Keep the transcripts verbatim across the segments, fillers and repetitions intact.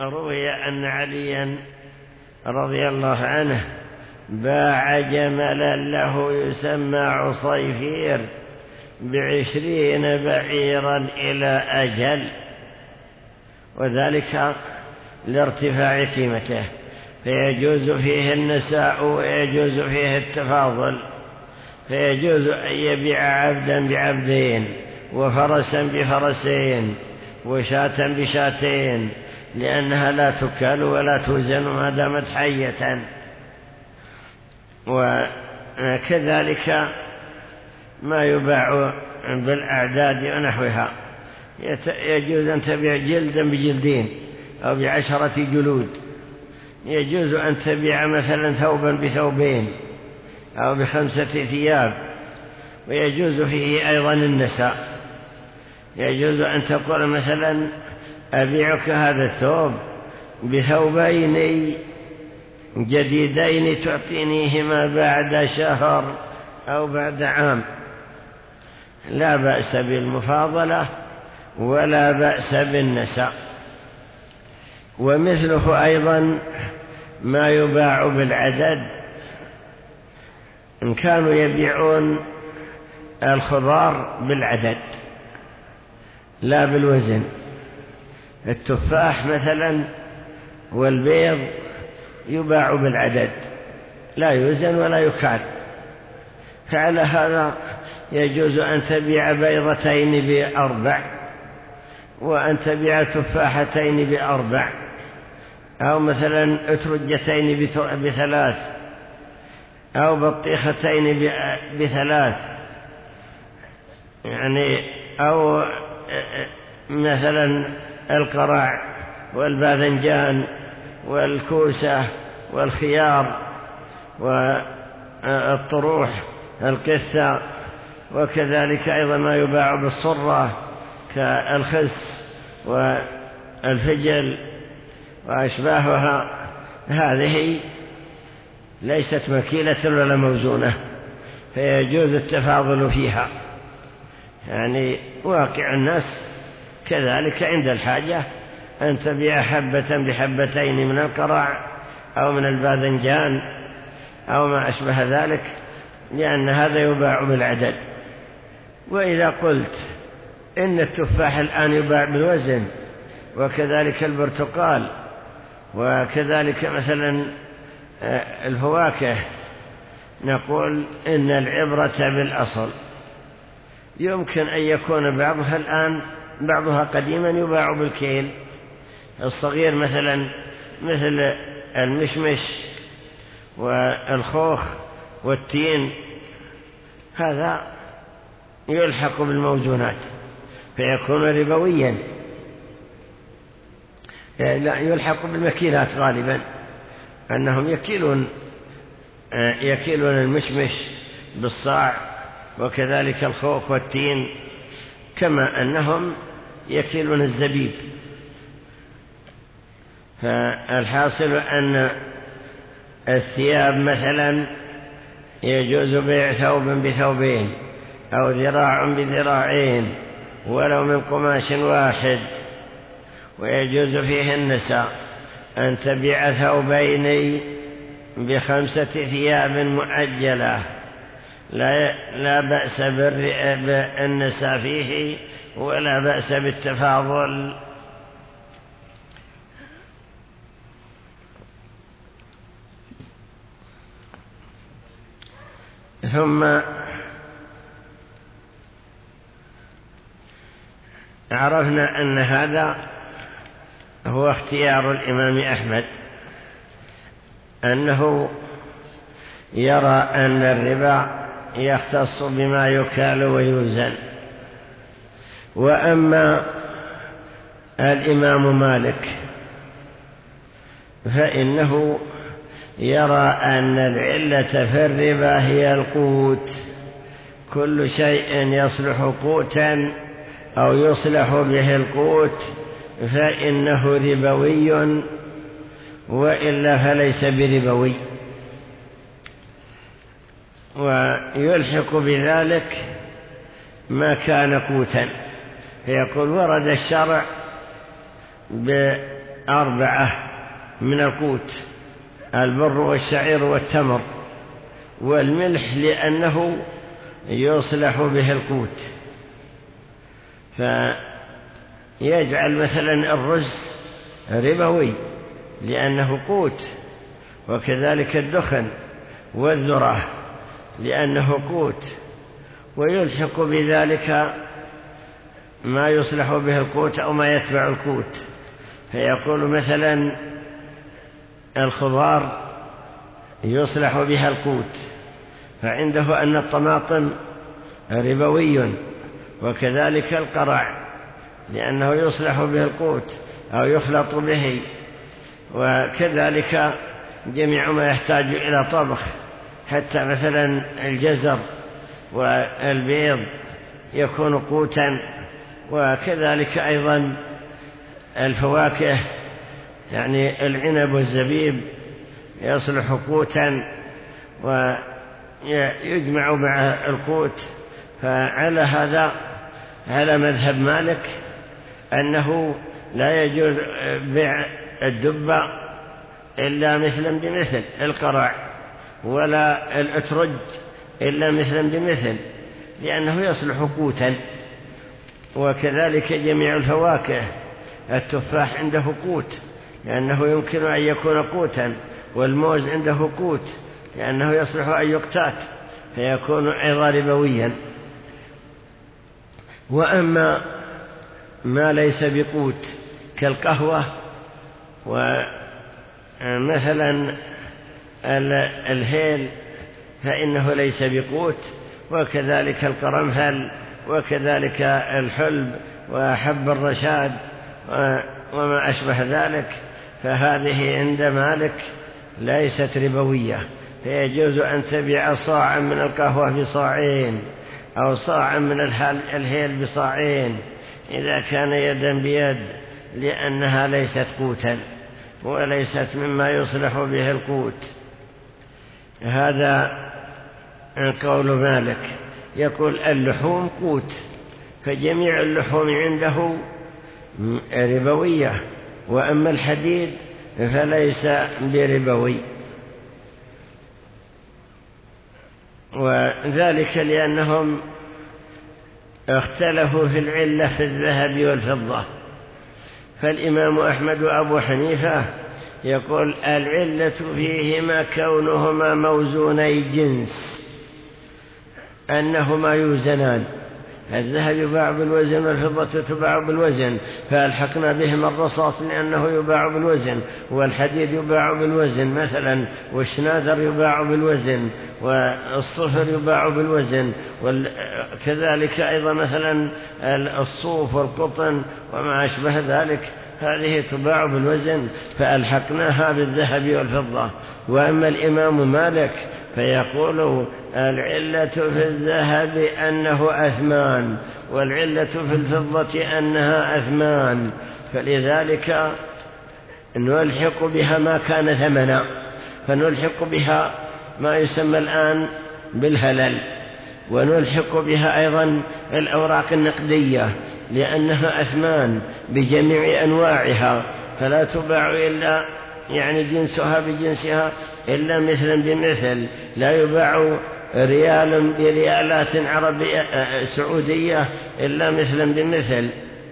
روي أن عليا رضي الله عنه باع جملا له يسمى عصيفير بعشرين بعيرا إلى أجل، وذلك لارتفاع قيمته، فيجوز فيه النساء ويجوز فيه التفاضل، فيجوز أن يبيع عبدا بعبدين وفرسا بفرسين وشاة بشاتين، لأنها لا تكال ولا توزن ما دامت حية. وكذلك ما يباع بالأعداد ونحوها، يجوز أن تبيع جلدا بجلدين أو بعشرة جلود، يجوز أن تبيع مثلا ثوبا بثوبين أو بخمسة ثياب، ويجوز فيه أيضا النساء، يجوز أن تقول مثلا أبيعك هذا الثوب بثوبين جديدين تعطينيهما بعد شهر أو بعد عام، لا بأس بالمفاضلة ولا بأس بالنساء. ومثله أيضا ما يباع بالعدد، إن كانوا يبيعون الخضار بالعدد لا بالوزن، التفاح مثلا والبيض يباع بالعدد لا يوزن ولا يكال، فعلى هذا يجوز أن تبيع بيضتين بأربع، وأن تبيع تفاحتين بأربع، أو مثلا أترجتين بثلاث، أو بطيختين بثلاث، يعني أو مثلا القرع والباذنجان والكوسة والخيار والطروح القثة، وكذلك أيضا ما يباع بالصرة كالخس والفجل وأشباهها، هذه ليست مكيلة ولا موزونة، فيجوز التفاضل فيها، يعني واقع الناس كذلك عند الحاجة أن تبيع حبة بحبتين من القرع أو من الباذنجان أو ما أشبه ذلك، لأن هذا يباع بالعدد. وإذا قلت إن التفاح الآن يباع بالوزن، وكذلك البرتقال، وكذلك مثلا الفواكه، نقول إن العبرة بالأصل، يمكن أن يكون بعضها الآن بعضها قديما يباع بالكيل الصغير، مثلا مثل المشمش والخوخ والتين، هذا يلحق بالموزونات فيكون ربويا، لا يلحق بالمكيلات غالبا، أنهم يكيلون يكيلون المشمش بالصاع، وكذلك الخوخ والتين، كما أنهم يكيلون الزبيب. فالحاصل أن الثياب مثلا يجوز بيع ثوب بثوبين أو ذراع بذراعين ولو من قماش واحد، ويجوز فيه النساء أن تبيع ثوبين بخمسة ثياب مؤجلة، لا لا بأس بالنساء فيه ولا بأس بالتفاضل. ثم عرفنا أن هذا هو اختيار الإمام أحمد، أنه يرى أن الربا يختص بما يكال ويوزن. وأما الإمام مالك فإنه يرى أن العلة في الربا هي القوت، كل شيء يصلح قوتا أو يصلح به القوت فإنه ربوي، وإلا فليس بربوي. ويلحق بذلك ما كان قوتا، فيقول ورد الشرع أربعة من القوت: البر والشعير والتمر والملح، لأنه يصلح به القوت. فيجعل مثلا الرز ربوي لأنه قوت، وكذلك الدخن والذرة لأنه قوت، ويلحق بذلك ما يصلح به القوت أو ما يتبع القوت. فيقول مثلا الخضار يصلح بها القوت، فعنده أن الطماطم ربوي، وكذلك القرع لأنه يصلح به القوت أو يخلط به، وكذلك جميع ما يحتاج إلى طبخ، حتى مثلا الجزر والبيض يكون قوتا، وكذلك أيضا الفواكه يعني العنب والزبيب يصلح قوتا ويجمع مع القوت. فعلى هذا على مذهب مالك أنه لا يجوز بيع الدبة إلا مثلا بمثل، القرع ولا الأترج إلا مثلا بمثل، لأنه يصلح قوتا. وكذلك جميع الفواكه، التفاح عنده قوت لأنه يمكن أن يكون قوتا، والموز عنده قوت لأنه يصلح أن يقتات فيكون أيضا ربويا. وأما ما ليس بقوت كالقهوة ومثلا الهيل فإنه ليس بقوت، وكذلك القرنفل، وكذلك الحلب وحب الرشاد وما أشبه ذلك، فهذه عند مالك ليست ربوية، فيجوز أن تبيع صاعا من القهوة بصاعين أو صاعا من الهيل بصاعين إذا كان يدا بيد، لأنها ليست قوتا وليست مما يصلح به القوت. هذا قول مالك. يقول اللحوم قوت، فجميع اللحوم عنده ربوية، وأما الحديد فليس بربوي، وذلك لأنهم اختلفوا في العلة في الذهب والفضة. فالإمام أحمد وأبو حنيفة يقول العلة فيهما كونهما موزوني جنس، أنهما يوزنان، الذهب يباع بالوزن والفضة تباع بالوزن، فألحقنا بهما الرصاص لأنه يباع بالوزن، والحديد يباع بالوزن مثلا، والشنادر يباع بالوزن، والصفر يباع بالوزن، وكذلك أيضا مثلا الصوف والقطن وما أشبه ذلك هذه تباع بالوزن، فألحقناها بالذهب والفضة. وأما الإمام مالك فيقول العلة في الذهب أنه أثمان، والعلة في الفضة أنها أثمان، فلذلك نلحق بها ما كان ثمنا، فنلحق بها ما يسمى الآن بالهلل، ونلحق بها أيضا الأوراق النقدية لأنها أثمان بجميع أنواعها، فلا تباع إلا يعني جنسها بجنسها إلا مثلا بمثل، لا يباع ريال بريالات عربية سعودية إلا مثلا بمثل.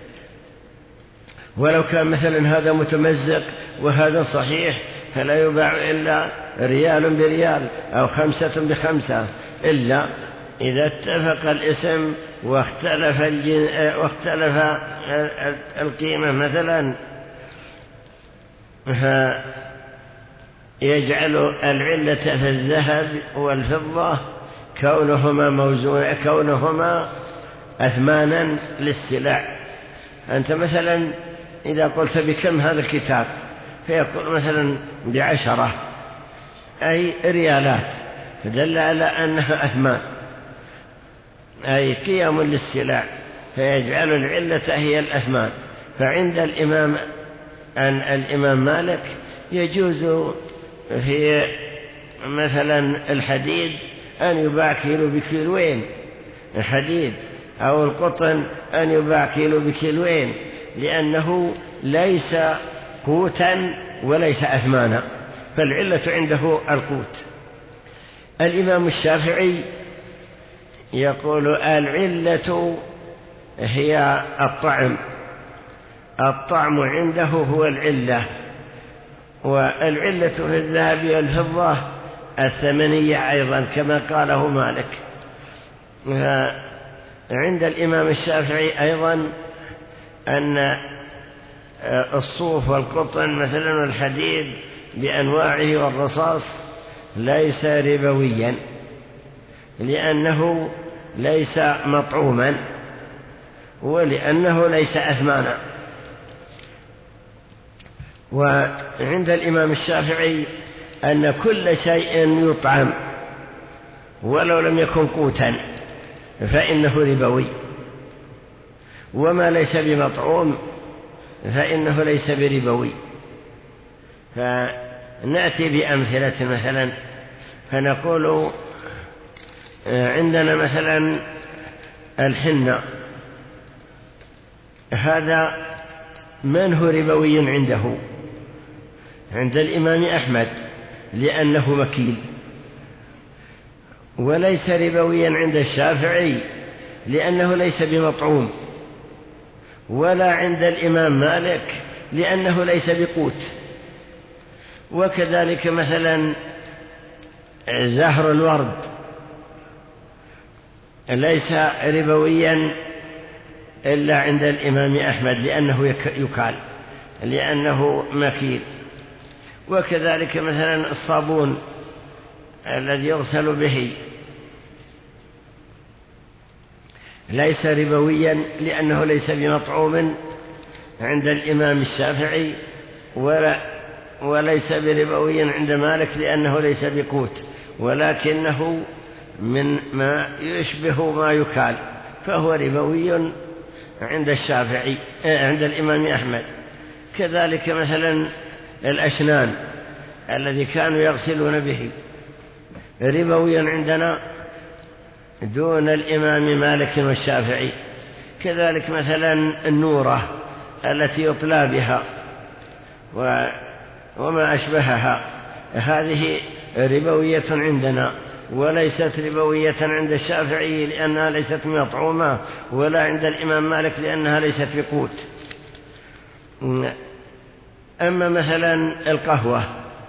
ولو كان مثلا هذا متمزق وهذا صحيح فلا يباع إلا ريال بريال أو خمسة بخمسة، إلا إذا اتفق الاسم واختلف, واختلف القيمة مثلا، فيجعل العلة في الذهب والفضة كونهما موزون كونهما أثمانا للسلع. أنت مثلا إذا قلت بكم هذا الكتاب فيقول مثلا بعشرة أي ريالات، فدل على أنها أثمان أي قيم للسلع، فيجعل العلة هي الأثمان. فعند الإمام أن الإمام مالك يجوز في مثلا الحديد أن يباع كيلو بكيلوين الحديد، أو القطن أن يباع كيلو بكيلوين، لأنه ليس قوتا وليس أثمانا، فالعلة عنده القوت. الإمام الشافعي يقول العلة هي الطعم، الطعم عنده هو العلة، والعلة في الذهب والفضة الثمنية أيضا كما قاله مالك. عند الإمام الشافعي أيضا أن الصوف والقطن مثلا والحديد بأنواعه والرصاص ليس ربويا لأنه ليس مطعوما ولأنه ليس أثمانا. وعند الإمام الشافعي أن كل شيء يطعم ولو لم يكن قوتا فإنه ربوي، وما ليس بمطعوم فإنه ليس بربوي. فنأتي بأمثلة مثلا، فنقول عندنا مثلا الحنة، هذا من هو ربوي عنده؟ عند الإمام أحمد لأنه مكيل، وليس ربويا عند الشافعي لأنه ليس بمطعوم، ولا عند الإمام مالك لأنه ليس بقوت. وكذلك مثلا زهر الورد ليس ربويا إلا عند الإمام أحمد لأنه يكال لأنه مكيل. وكذلك مثلا الصابون الذي يغسل به ليس ربويا لأنه ليس بمطعوم عند الإمام الشافعي، ولا وليس بربوي عند مالك لأنه ليس بقوت، ولكنه من ما يشبه ما يكال، فهو ربوي عند الشافعي عند الإمام أحمد. كذلك مثلا الأشنان الذي كانوا يغسلون به ربوي عندنا دون الإمام مالك والشافعي. كذلك مثلا النورة التي يطلى بها وما أشبهها، هذه ربوية عندنا وليست ربوية عند الشافعي لأنها ليست مطعومة، ولا عند الإمام مالك لأنها ليست بقوت. أما مثلا القهوة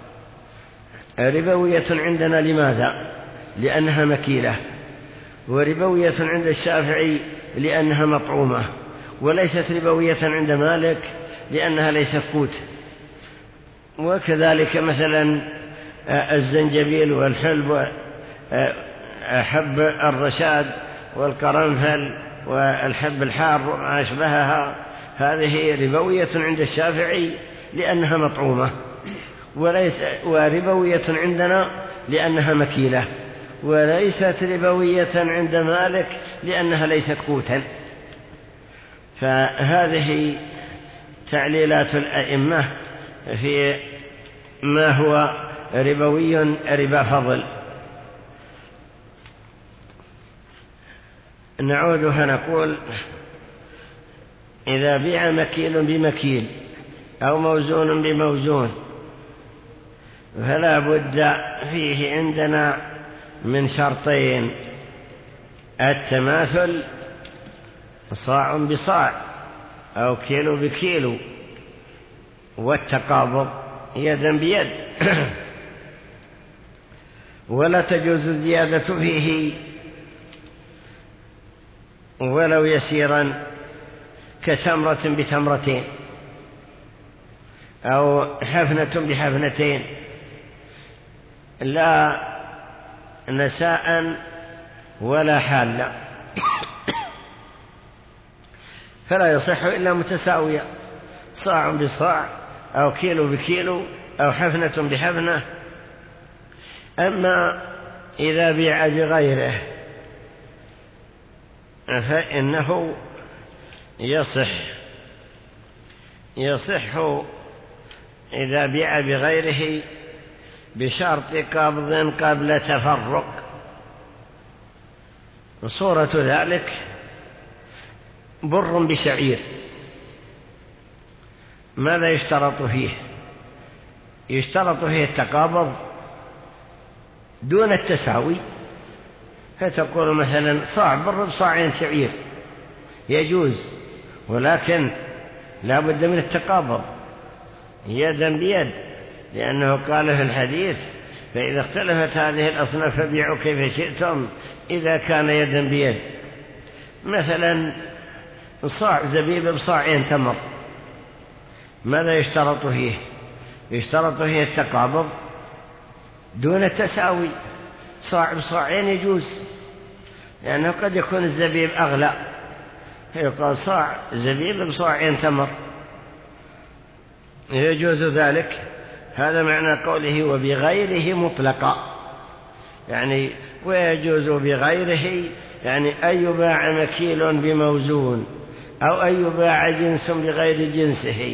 ربوية عندنا، لماذا؟ لأنها مكيلة، وربوية عند الشافعي لأنها مطعومة، وليست ربوية عند مالك لأنها ليست قوت. وكذلك مثلا الزنجبيل والحلب وحب الرشاد والقرنفل والحب الحار وما أشبهها، هذه ربوية عند الشافعي لأنها مطعومة، وليس وربوية عندنا لأنها مكيلة، وليست ربوية عند مالك لأنها ليست قوتا. فهذه تعليلات الأئمة في ما هو ربوي ربا فضل. نعود فنقول إذا بيع مكيل بمكيل أو موزون بموزون فلا بد فيه عندنا من شرطين: التماثل صاع بصاع أو كيلو بكيلو، والتقابض يدا بيد. ولا تجوز الزيادة فيه ولو يسيرا كتمرة بتمرتين أو حفنة بحفنتين، لا نساء ولا حالا، فلا يصح إلا متساوية، صاع بصاع أو كيلو بكيلو أو حفنة بحفنة. أما إذا بيع بغيره فإنه يصح يصح إذا بيع بغيره بشرط قبض قبل تفرق. صورة ذلك بر بشعير ماذا يشترط فيه؟ يشترط فيه التقابض دون التساوي، فتقول مثلا صاع بر بصاعين شعير يجوز، ولكن لا بد من التقابض يدا بيد، لأنه قال في الحديث فإذا اختلفت هذه الأصناف فبيعوا كيف شئتم إذا كان يدا بيد. مثلا صاع زبيب بصاعين تمر، ماذا يشترط فيه؟ يشترط فيه التقابض دون التساوي، صاع بصاعين يجوز، لأنه قد يكون الزبيب أغلى، يقال صاع زبيب بصاعين تمر يجوز ذلك. هذا معنى قوله وبغيره مطلقا، يعني ويجوز بغيره، يعني أن يباع مكيل بموزون أو أن يباع جنس بغير جنسه،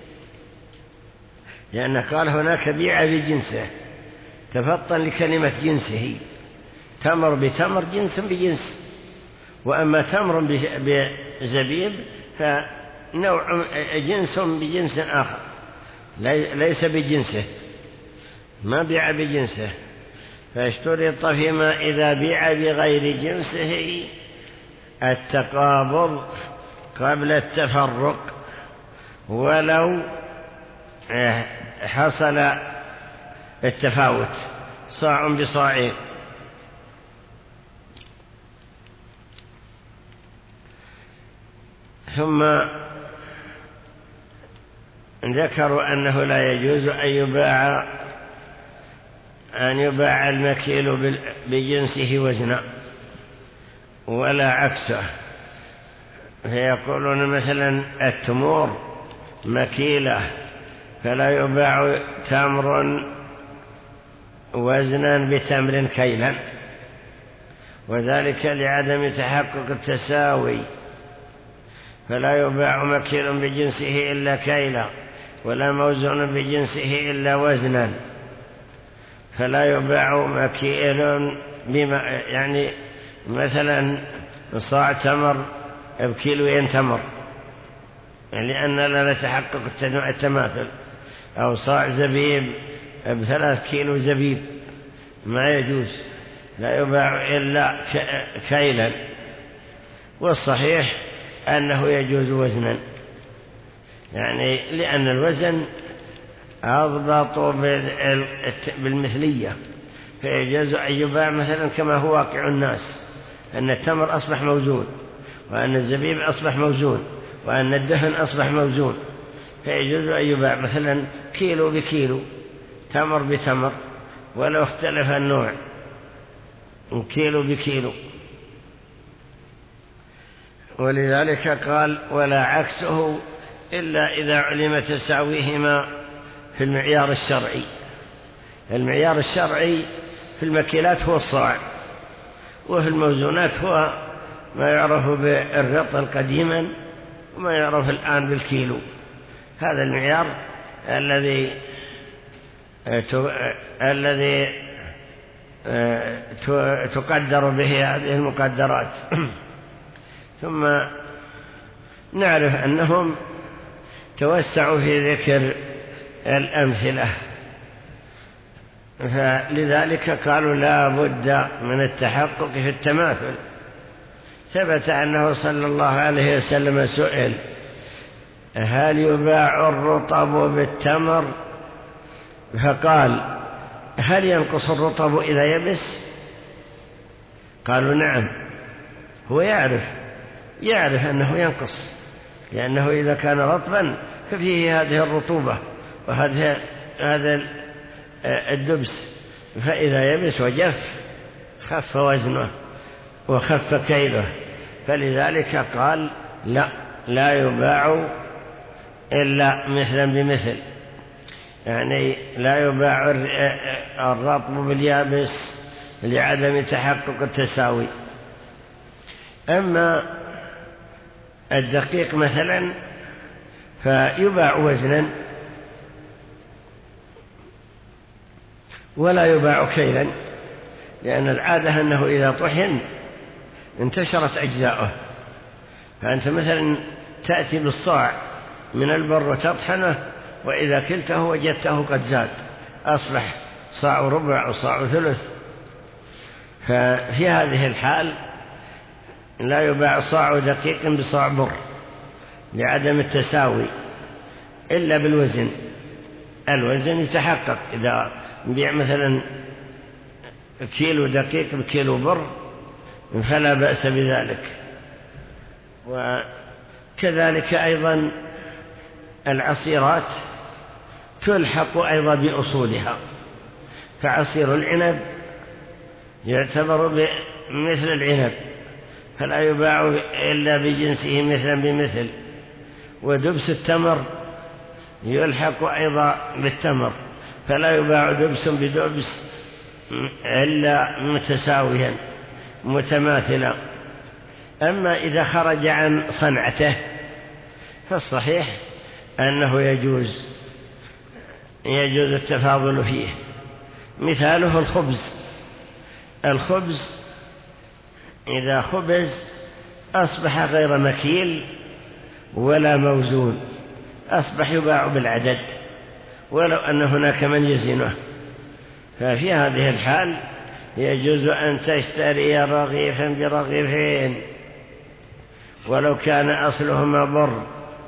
لأن قال هناك بيع بجنسه تفطن لكلمة جنسه، تمر بتمر جنس بجنس، وأما تمر بزبيب فنوع جنس بجنس آخر ليس بجنسه، ما بيع بجنسه. فاشترط فيما إذا بيع بغير جنسه التقابض قبل التفرق ولو حصل التفاوت صاع بصاعين. ثم ذكروا أنه لا يجوز أن يباع أن يباع المكيل بجنسه وزنا ولا عكسه، فيقولون مثلا التمور مكيلة فلا يباع تمر وزنا بتمر كيلا، وذلك لعدم تحقق التساوي، فلا يباع مكيل بجنسه إلا كيلا ولا موزون بجنسه إلا وزنا، فلا يباع مكيل بما يعني مثلا صاع تمر بكيلوين تمر لأن لا نتحقق التماثل، أو صاع زبيب بثلاث كيلو زبيب ما يجوز، لا يباع إلا كيلا. والصحيح أنه يجوز وزنا، يعني لأن الوزن أضبط بالمثلية، فيجوز أن يباع مثلا كما هو واقع الناس، أن التمر أصبح موزون، وأن الزبيب أصبح موزون، وأن الدهن أصبح موزون، فيجوز أن يباع مثلا كيلو بكيلو، تمر بتمر، ولو اختلف النوع كيلو بكيلو. ولذلك قال ولا عكسه إلا إذا علم تساويهما في المعيار الشرعي. المعيار الشرعي في المكيلات هو الصاع، وفي الموزونات هو ما يعرف بالرطل قديما وما يعرف الآن بالكيلو. هذا المعيار الذي الذي تقدر به هذه المقدرات. ثم نعرف أنهم توسعوا في ذكر الأمثلة، فلذلك قالوا لا بد من التحقق في التماثل. ثبت أنه صلى الله عليه وسلم سئل هل يباع الرطب بالتمر؟ فقال هل ينقص الرطب إذا يبس؟ قالوا نعم. هو يعرف يعرف أنه ينقص، لأنه إذا كان رطبا ففيه هذه الرطوبة وهذا هذا الدبس، فإذا يبس وجف خف وزنه وخف كيله، فلذلك قال لا لا يباع إلا مثلا بمثل، يعني لا يباع الرطب باليابس لعدم تحقق التساوي. أما الدقيق مثلا فيباع وزنا ولا يباع كيلا، لأن العادة أنه إذا طحن انتشرت أجزاؤه، فأنت مثلا تأتي بالصاع من البر وتطحنه، وإذا كلته وجدته قد زاد أصبح صاع ربع أو صاع ثلث. ففي هذه الحال لا يباع صاع دقيق بصاع بر لعدم التساوي إلا بالوزن. الوزن يتحقق إذا بيع مثلا كيلو دقيق بكيلو بر فلا بأس بذلك. وكذلك أيضا العصيرات تلحق أيضا بأصولها، فعصير العنب يعتبر مثل العنب فلا يباع إلا بجنسه مثلا بمثل، ودبس التمر يلحق أيضا بالتمر فلا يباع دبس بدبس إلا متساويا متماثلا. أما إذا خرج عن صنعته فالصحيح أنه يجوز يجوز التفاضل فيه. مثاله الخبز. الخبز إذا خبز أصبح غير مكيل ولا موزون، أصبح يباع بالعدد ولو أن هناك من يزنه، ففي هذه الحال يجوز أن تشتري رغيفا برغيفين ولو كان أصلهما بر.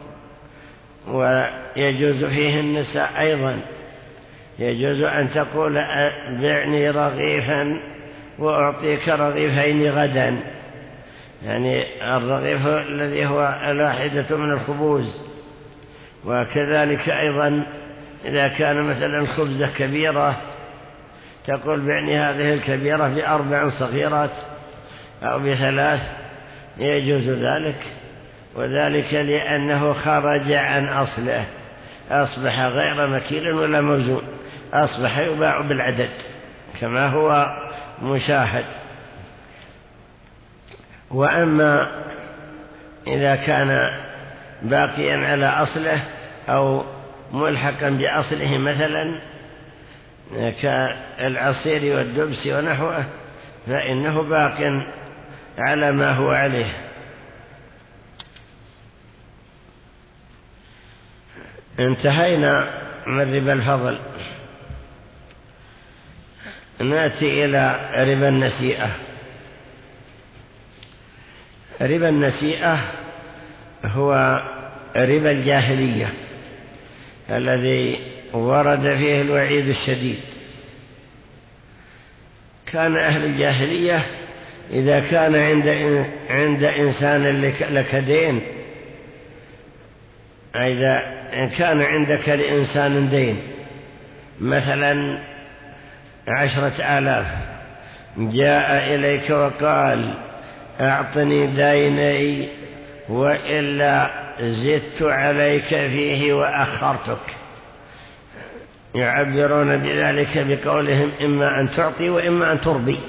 ويجوز فيه النساء أيضا، يجوز أن تقول بعني رغيفا وأعطيك رغيفين غدا، يعني الرغيف الذي هو الواحدة من الخبوز. وكذلك أيضا إذا كان مثلا خبزة كبيرة تقول بعني هذه الكبيرة بأربع صغيرات أو بثلاث، يجوز ذلك. وذلك لأنه خرج عن أصله، أصبح غير مكيل ولا موزون، أصبح يباع بالعدد كما هو مشاهد. وأما إذا كان باقيا على أصله أو ملحقا بأصله مثلا كالعصير والدبس ونحوه فإنه باق على ما هو عليه. انتهينا من ربا الفضل، نأتي إلى ربا النسيئة. ربا النسيئة هو ربا الجاهلية الذي ورد فيه الوعيد الشديد. كان أهل الجاهلية إذا كان عند عند إنسان لك دين، إذا كان عندك لإنسان دين مثلا عشرة آلاف، جاء إليك وقال أعطني ديني وإلا زدت عليك فيه وأخرتك، يعبرون بذلك بقولهم إما أن تعطي وإما أن تربي.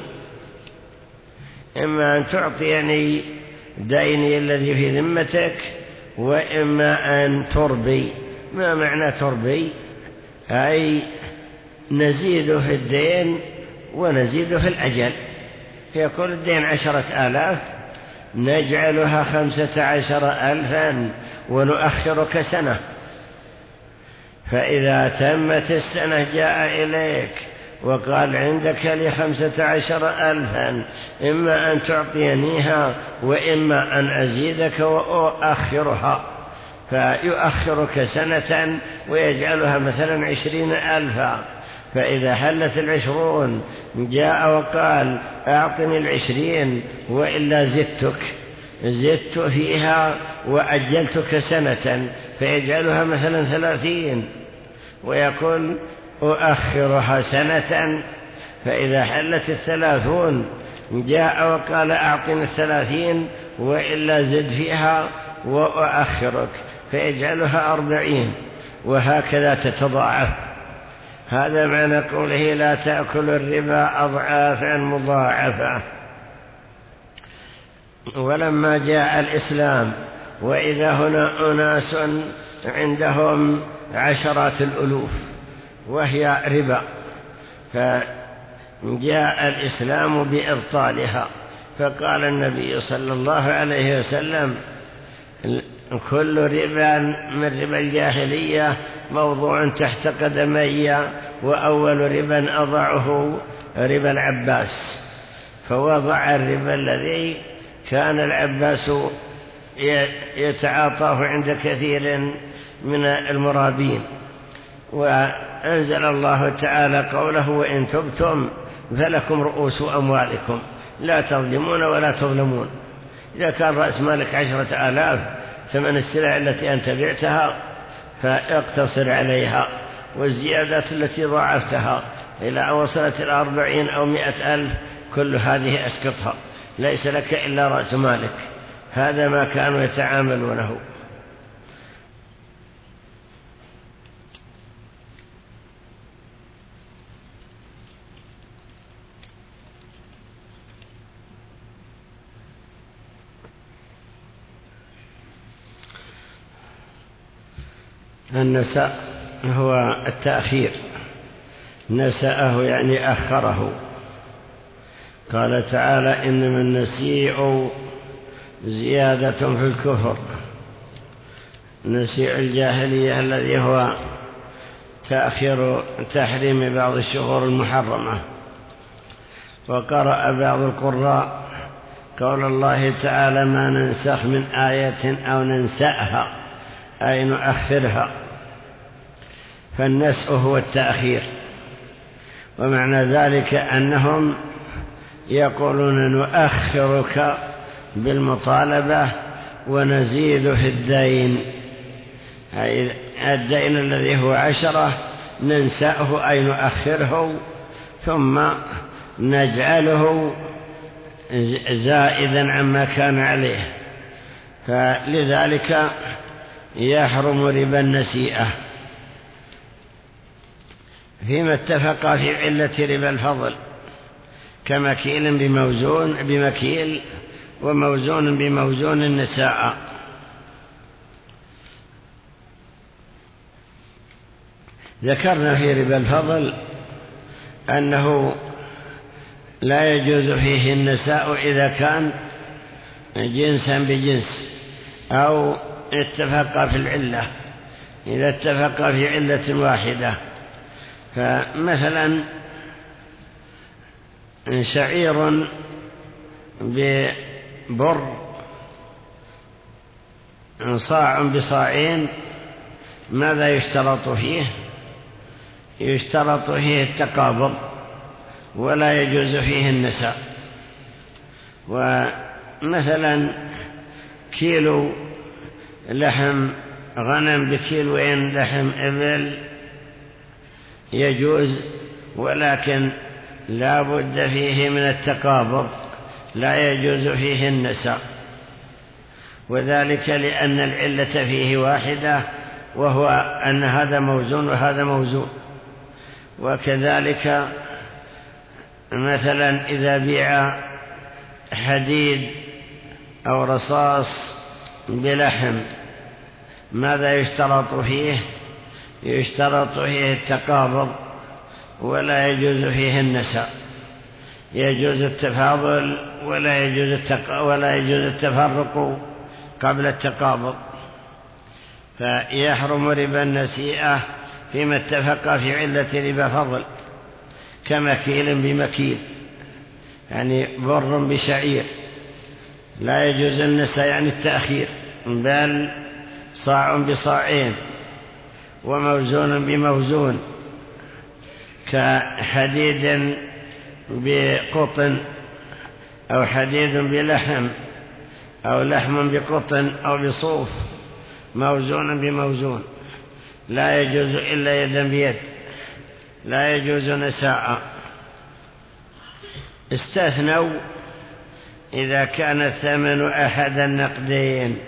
إما أن تعطيني ديني الذي في ذمتك وإما أن تربي. ما معنى تربي؟ أي نزيد في الدين ونزيد في الأجل. يكون الدين عشرة آلاف نجعلها خمسة عشر ألفا ونؤخرك سنة، فإذا تمت السنة جاء إليك وقال عندك لي خمسة عشر ألفا، إما أن تعطينيها وإما أن أزيدك وأؤخرها، فيؤخرك سنة ويجعلها مثلا عشرين ألفا. فإذا حلت العشرون جاء وقال أعطني العشرين وإلا زدتك، زدت فيها وأجلتك سنة فيجعلها مثلا ثلاثين، ويقول أؤخرها سنة. فإذا حلت الثلاثون جاء وقال أعطني الثلاثين وإلا زد فيها وأؤخرك، فيجعلها أربعين، وهكذا تتضاعف. هذا معنى قوله لا تأكل الربا أضعافا مضاعفة. ولما جاء الإسلام وإذا هنا أناس عندهم عشرات الألوف وهي ربا، فجاء الإسلام بإبطالها، فقال النبي صلى الله عليه وسلم كل ربا من ربا الجاهلية موضوع تحت قدمي، وأول ربا أضعه ربا العباس، فوضع الربا الذي كان العباس يتعاطاه عند كثير من المرابين. وأنزل الله تعالى قوله: وإن تبتم فلكم رؤوس أموالكم لا تظلمون ولا تظلمون. إذا كان رأس مالك عشرة آلاف ثمن السلع التي أنت بعتها فاقتصر عليها، والزيادات التي ضاعفتها إلى وصلت إلى أربعين أو مئة ألف كل هذه أسقطها، ليس لك إلا رأس مالك. هذا ما كانوا يتعاملونه. النساء هو التأخير، نسأه يعني أخره. قال تعالى: إنما النسيء زيادة في الكفر. نسيء الجاهلية الذي هو تأخير تحريم بعض الشهور المحرمة. وقرأ بعض القراء قول الله تعالى: ما ننسخ من آية أو ننسأها أي نؤخرها. فالنسء هو التأخير، ومعنى ذلك أنهم يقولون: نؤخرك بالمطالبة ونزيد في الدين، أي الدين الذي هو عشرة ننسأه أي نؤخره، ثم نجعله زائدا عما كان عليه. فلذلك يحرم ربا النسيئة فيما اتفق في علة ربا الفضل، كمكيل بموزون بمكيل وموزون بموزون النساء. ذكرنا في ربا الفضل أنه لا يجوز فيه النساء إذا كان جنسا بجنس أو اتفق في العلة. إذا اتفق في علة واحدة، فمثلا شعير ببر صاع بصاعين، ماذا يشترط فيه؟ يشترط فيه التقابض، ولا يجوز فيه النساء. ومثلا كيلو لحم غنم بكيلوين لحم إبل يجوز، ولكن لا بد فيه من التقابض، لا يجوز فيه النساء، وذلك لأن العلة فيه واحدة، وهو أن هذا موزون وهذا موزون. وكذلك مثلا إذا بيع حديد أو رصاص بلحم، ماذا يشترط فيه؟ يشترط فيه التقابض، ولا يجوز فيه النساء. يجوز التفاضل ولا يجوز التق... ولا يجوز التفرق قبل التقابض. فيحرم ربا النسيئة فيما اتفق في علة ربا فضل، كمكيل بمكيل، يعني بر بشعير، لا يجوز النساء يعني التأخير، بل صاع بصاعين وموزون بموزون، كحديد بقطن أو حديد بلحم أو لحم بقطن أو بصوف، موزون بموزون، لا يجوز إلا يدا بيد، لا يجوز نساء. استثنوا إذا كان الثمن أحد النقدين.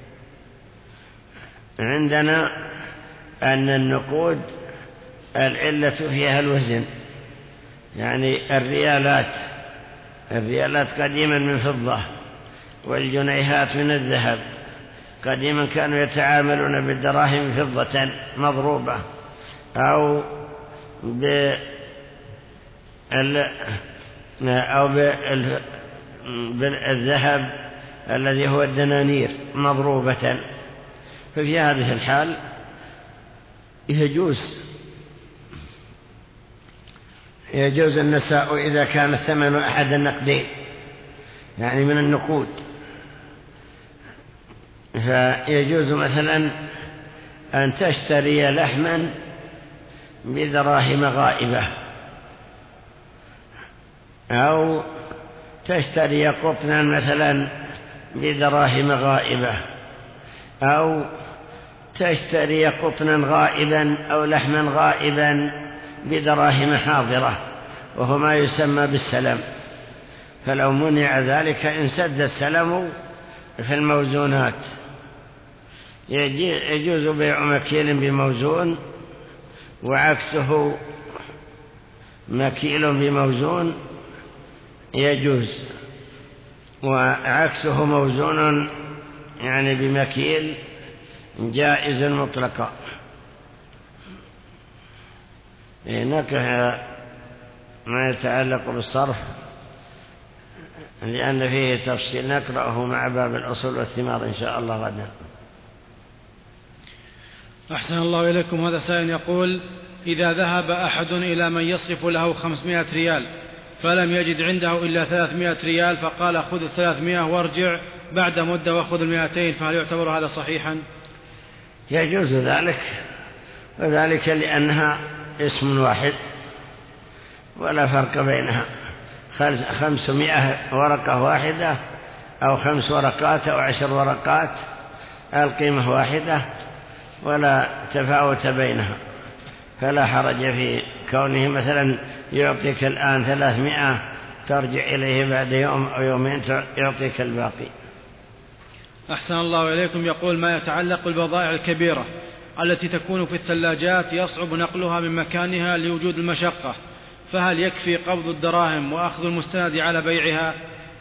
عندنا أن النقود العلة فيها الوزن، يعني الريالات الريالات قديما من فضة، والجنيهات من الذهب. قديما كانوا يتعاملون بالدراهم فضة مضروبة، أو أو بالذهب الذي هو الدنانير مضروبة ففي هذه الحال يجوز يجوز النساء إذا كان الثمن أحد النقدين، يعني من النقود، فيجوز مثلا أن تشتري لحما بدراهم غائبة، أو تشتري قطنا مثلا بدراهم غائبة، أو تشتري قطنا غائبا أو لحما غائبا بدراهم حاضرة، وهو ما يسمى بالسلم. فلو منع ذلك انسد السلم في الموزونات. يجوز بيع مكيل بموزون، وعكسه مكيل بموزون يجوز، وعكسه موزون يعني بمكيل جائز مطلقا. هناك ما يتعلق بالصرف لأن فيه تفصيل نقرأه مع باب الأصول والثمار إن شاء الله غدا. أحسن الله إليكم. هذا سائل يقول: إذا ذهب أحد إلى من يصرف له خمسمائة ريال فلم يجد عنده إلا ثلاثمائة ريال، فقال خذ الثلاثمائة وارجع بعد مدة وخذ المائتين، فهل يعتبر هذا صحيحا؟ يجوز ذلك، وذلك لأنها اسم واحد ولا فرق بينها، خمسمائة ورقة واحدة أو خمس ورقات أو عشر ورقات، القيمة واحدة ولا تفاوت بينها، فلا حرج في كونه مثلا يعطيك الآن ثلاثمائة ترجع إليه بعد يوم أو يومين يعطيك الباقي. أحسن الله إليكم. يقول: ما يتعلق بالبضائع الكبيرة التي تكون في الثلاجات يصعب نقلها من مكانها لوجود المشقة، فهل يكفي قبض الدراهم وأخذ المستند على بيعها؟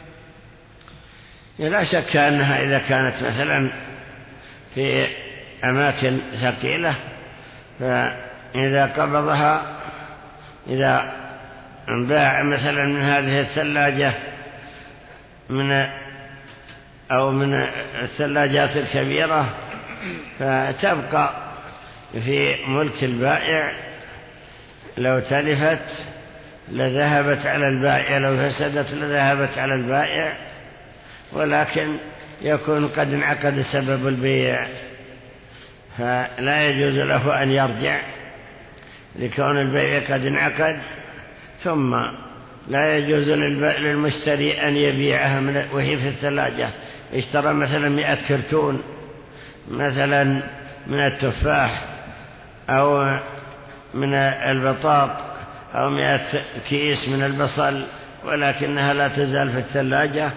لا شك أنها إذا كانت مثلا في أماكن ثقيلة، فإذا قبضها، إذا باع مثلا من هذه الثلاجة من أو من الثلاجات الكبيرة، فتبقى في ملك البائع، لو تلفت لذهبت على البائع، لو فسدت لذهبت على البائع، ولكن يكون قد انعقد سبب البيع، فلا يجوز له أن يرجع لكون البيع قد انعقد. ثم لا يجوز للمشتري أن يبيعها وهي في الثلاجة. اشترى مثلا مئة كرتون مثلا من التفاح أو من البطاط أو مئة كيس من البصل، ولكنها لا تزال في الثلاجة،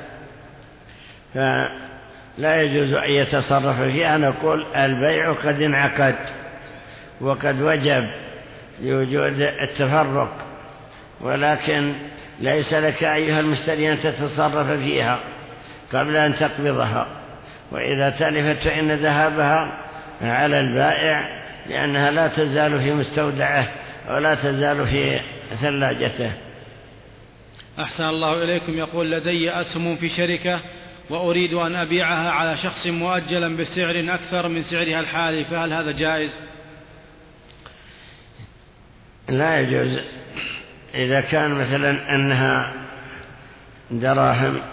فلا يجوز أن يتصرف فيها. نقول البيع قد انعقد وقد وجب لوجود التفرق، ولكن ليس لك أيها المشتري أن تتصرف فيها قبل أن تقبضها، وإذا تلفت فإن ذهابها على البائع، لأنها لا تزال في مستودعه ولا تزال في ثلاجته. أحسن الله إليكم. يقول: لدي أسهم في شركة وأريد أن أبيعها على شخص مؤجلا بسعر أكثر من سعرها الحالي، فهل هذا جائز؟ لا يجوز إذا كان مثلا أنها دراهم،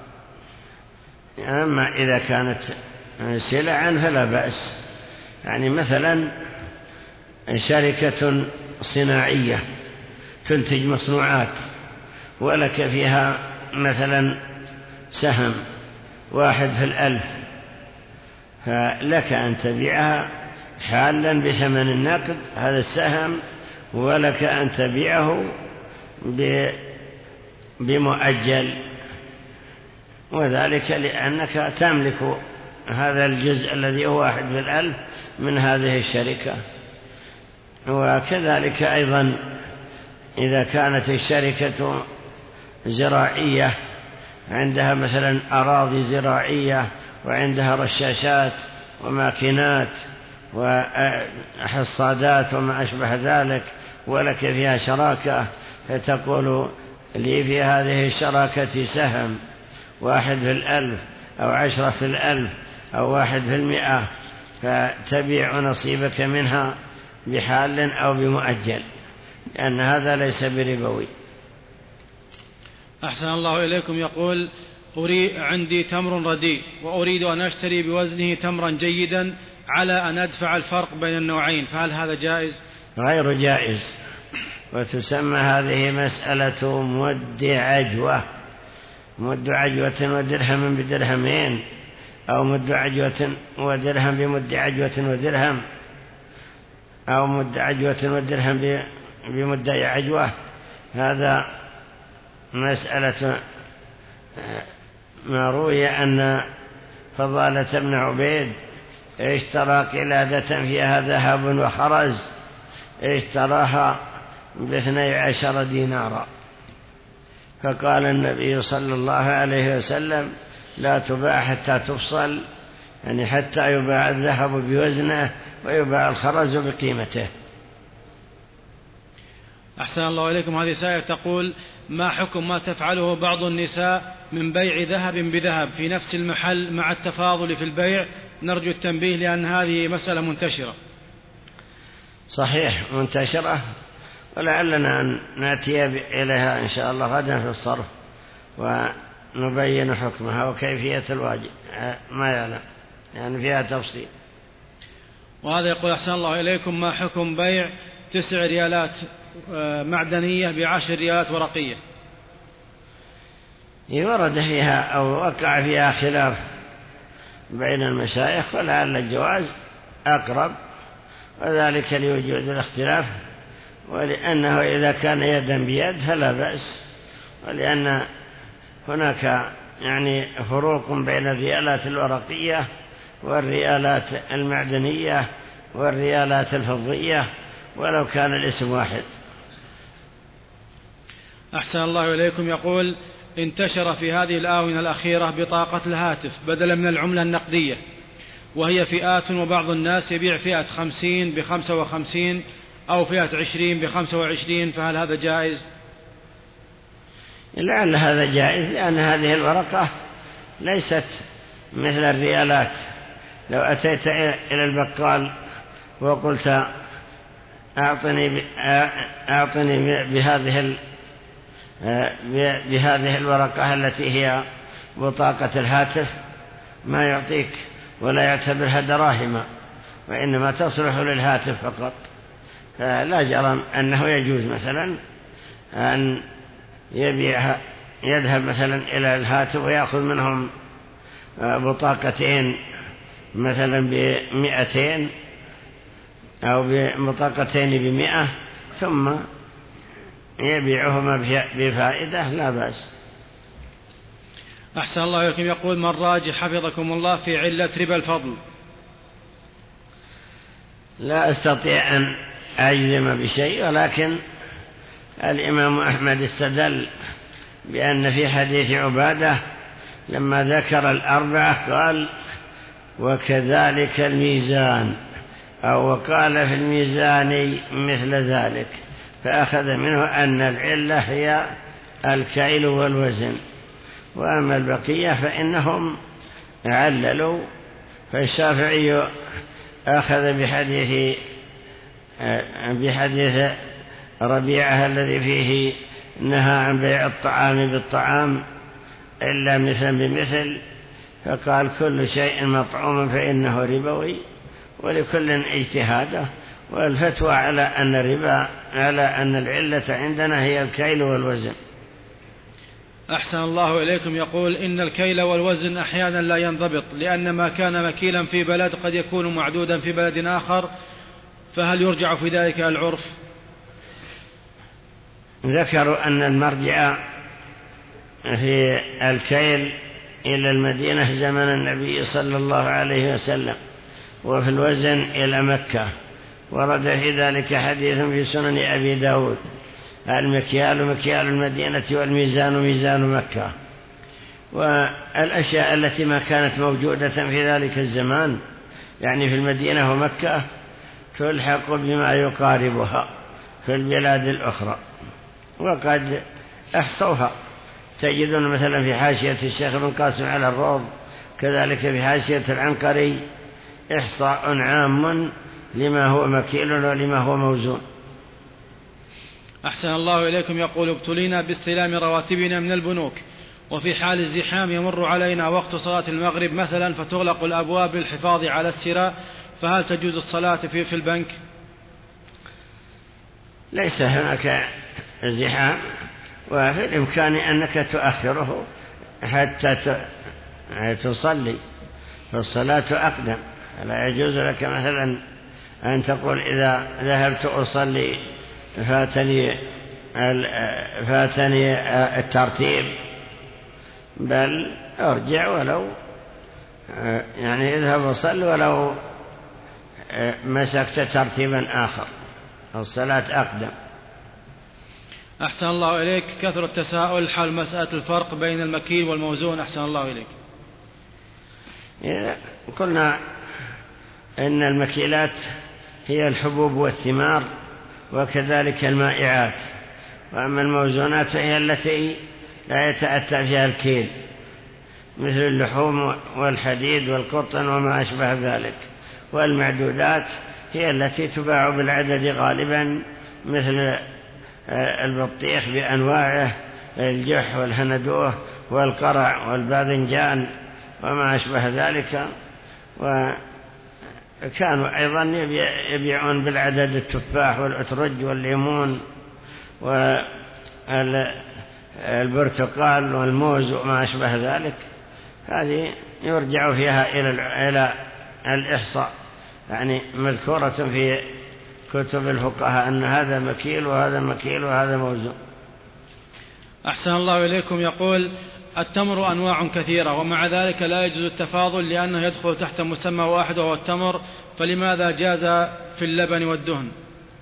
أما إذا كانت سلعا فلا بأس. يعني مثلا شركة صناعية تنتج مصنوعات ولك فيها مثلا سهم واحد في الألف، فلك أن تبيعها حالا بثمن النقد هذا السهم، ولك أن تبيعه بمؤجل، وذلك لأنك تملك هذا الجزء الذي هو واحد في الألف من هذه الشركة. وكذلك أيضا إذا كانت الشركة زراعية عندها مثلا أراضي زراعية وعندها رشاشات وماكينات وحصادات وما أشبه ذلك، ولك فيها شراكة، فتقول لي في هذه الشراكة سهم واحد في الألف أو عشرة في الألف أو واحد في المئة، فتبيع نصيبك منها بحال أو بمؤجل، لأن هذا ليس بربوي. أحسن الله إليكم. يقول: أريد عندي تمر رديء وأريد أن أشتري بوزنه تمرا جيدا على أن أدفع الفرق بين النوعين، فهل هذا جائز؟ غير جائز، وتسمى هذه مسألة مد عجوة، مد عجوة ودرهم بدرهمين، أو مد عجوة ودرهم بمد عجوة ودرهم، أو مد عجوة ودرهم بمد عجوة. هذا مسألة ما روي أن فضالة بن عبيد اشترى قلادة فيها ذهب وخرز، اشتراها باثني عشر دينارا، فقال النبي صلى الله عليه وسلم: لا تباع حتى تفصل، يعني حتى يباع الذهب بوزنه ويباع الخرز بقيمته. أحسن الله إليكم. هذه سائلة تقول: ما حكم ما تفعله بعض النساء من بيع ذهب بذهب في نفس المحل مع التفاضل في البيع؟ نرجو التنبيه لأن هذه مسألة منتشرة. صحيح منتشرة، ولعلنا أن نأتي إليها إن شاء الله غدا في الصرف ونبين حكمها وكيفية الواجب، ما يعلم يعني فيها تفصيل. وهذا يقول: أحسن الله إليكم، ما حكم بيع تسع ريالات معدنية بعشر ريالات ورقية؟ ورد فيها أو وقع فيها خلاف بين المشايخ، ولعل الجواز أقرب، وذلك لوجود الاختلاف، ولأنه إذا كان يدا بيد فلا بأس، ولأن هناك يعني فروق بين الريالات الورقية والريالات المعدنية والريالات الفضية ولو كان الاسم واحد. أحسن الله إليكم. يقول: انتشر في هذه الآونة الأخيرة بطاقة الهاتف بدلا من العملة النقدية، وهي فئات، وبعض الناس يبيع فئة خمسين بخمسة وخمسين أو فئة عشرين بخمسة وعشرين، فهل هذا جائز؟ لعل هذا جائز، لأن هذه الورقة ليست مثل الريالات. لو أتيت إلى البقال وقلت: أعطني أعطني بهذه بهذه الورقة التي هي بطاقة الهاتف، ما يعطيك ولا يعتبرها دراهم، وإنما تصلح للهاتف فقط. فلا جرم أنه يجوز مثلا أن يبيعها، يذهب مثلا إلى الهاتف ويأخذ منهم بطاقتين مثلا بمئتين أو ببطاقتين بمئة، ثم يبيعهما بفائدة، لا بأس. أحسن الله إليكم. يقول: من راجح حفظكم الله في علة ربا الفضل؟ لا أستطيع أن أجزم بشيء، ولكن الإمام أحمد استدل بأن في حديث عبادة لما ذكر الأربعة قال: وكذلك الميزان، أو وقال في الميزان مثل ذلك، فأخذ منه أن العلة هي الكيل والوزن، وأما البقية فإنهم عللوا. فالشافعي أخذ بحديث بحديث ربيعة الذي فيه نهى عن بيع الطعام بالطعام إلا مثلا بمثل، فقال: كل شيء مطعوم فإنه ربوي، ولكل اجتهاده، والفتوى على أن الربا على أن العلة عندنا هي الكيل والوزن. أحسن الله إليكم. يقول: إن الكيل والوزن أحيانا لا ينضبط، لأن ما كان مكيلا في بلد قد يكون معدودا في بلد آخر، فهل يرجع في ذلك العرف؟ ذكروا أن المرجع في الكيل إلى المدينة زمن النبي صلى الله عليه وسلم، وفي الوزن إلى مكة، ورد في ذلك حديث في سنن أبي داود: المكيال مكيال المدينة والميزان ميزان مكة. والأشياء التي ما كانت موجودة في ذلك الزمان يعني في المدينة ومكة تلحق بما يقاربها في البلاد الأخرى، وقد أحصوها. تجدون مثلا في حاشية الشيخ بن قاسم على الروض، كذلك في حاشية العنقري إحصاء عام لما هو مكيل ولما هو موزون. أحسن الله إليكم. يقول: ابتلينا باستلام رواتبنا من البنوك، وفي حال الزحام يمر علينا وقت صلاة المغرب مثلا فتغلق الأبواب للحفاظ على السراء، فهل تجوز الصلاة في في البنك؟ ليس هناك زحام، وفي الإمكان أنك تؤخره حتى تصلي، فالصلاة أقدم. لا يجوز لك مثلا أن تقول إذا ذهبت أصلي فاتني فاتني الترتيب، بل ارجع ولو يعني اذهب وصل ولو مسكت ترتيبا آخر، الصلاة أقدم. أحسن الله إليك. كثر التساؤل حول مسألة الفرق بين المكيل والموزون. أحسن الله إليك. قلنا إن المكيلات هي الحبوب والثمار وكذلك المائعات، وأما الموزونات هي التي لا يتأتى فيها الكيل، مثل اللحوم والحديد والقطن وما أشبه ذلك. والمعدودات هي التي تباع بالعدد غالبا، مثل البطيخ بأنواعه، الجح والهندوه والقرع والباذنجان وما أشبه ذلك. وكانوا أيضا يبيعون بالعدد التفاح والأترج والليمون والبرتقال والموز وما أشبه ذلك. هذه يرجع فيها إلى الإحصاء، يعني مذكورة في كتب الفقهاء أن هذا مكيل وهذا مكيل وهذا موزون. أحسن الله إليكم. يقول: التمر أنواع كثيرة، ومع ذلك لا يجوز التفاضل لأنه يدخل تحت مسمى واحد وهو التمر، فلماذا جاز في اللبن والدهن؟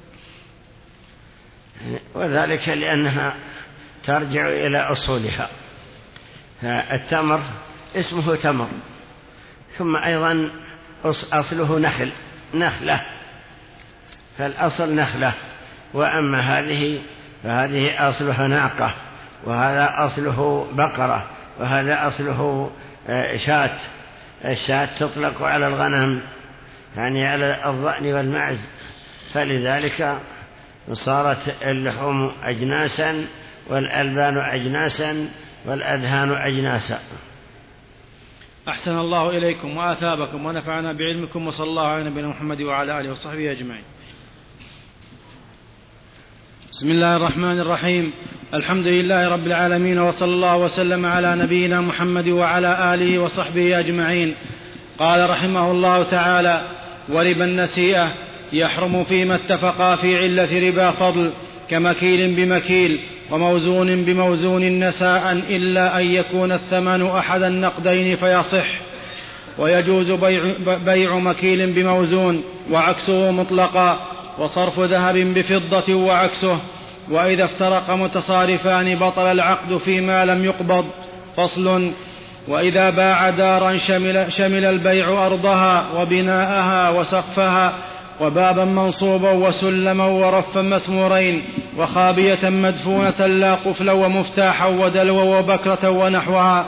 وذلك لأنها ترجع إلى أصولها. التمر اسمه تمر، ثم أيضا أصله نخل نخلة، فالأصل نخلة. وأما هذه فهذه أصلها ناقة، وهذا أصله بقرة، وهذا أصله شاة. الشاة تطلق على الغنم، يعني على الضأن والمعز، فلذلك صارت اللحوم أجناسا والألبان أجناسا والأذهان أجناسا. أحسن الله إليكم وآثابكم ونفعنا بعلمكم، وصلى الله على نبينا محمد وعلى آله وصحبه أجمعين. بسم الله الرحمن الرحيم. الحمد لله رب العالمين، وصلى الله وسلم على نبينا محمد وعلى آله وصحبه أجمعين. قال رحمه الله تعالى: وربا النسيئة يحرم فيما اتفقا في علة ربا فضل، كمكيل بمكيل وموزون بموزون نساء، إلا أن يكون الثمن أحد النقدين فيصح. ويجوز بيع, بيع مكيل بموزون وعكسه مطلقا، وصرف ذهب بفضة وعكسه. وإذا افترق متصارفان بطل العقد فيما لم يقبض. فصل: وإذا باع دارا شمل, شمل البيع أرضها وبناءها وسقفها وبابا منصوبا وسلما ورفا مسمورين وخابية مدفونة لا قفلا ومفتاحا ودلوا وبكرة ونحوها،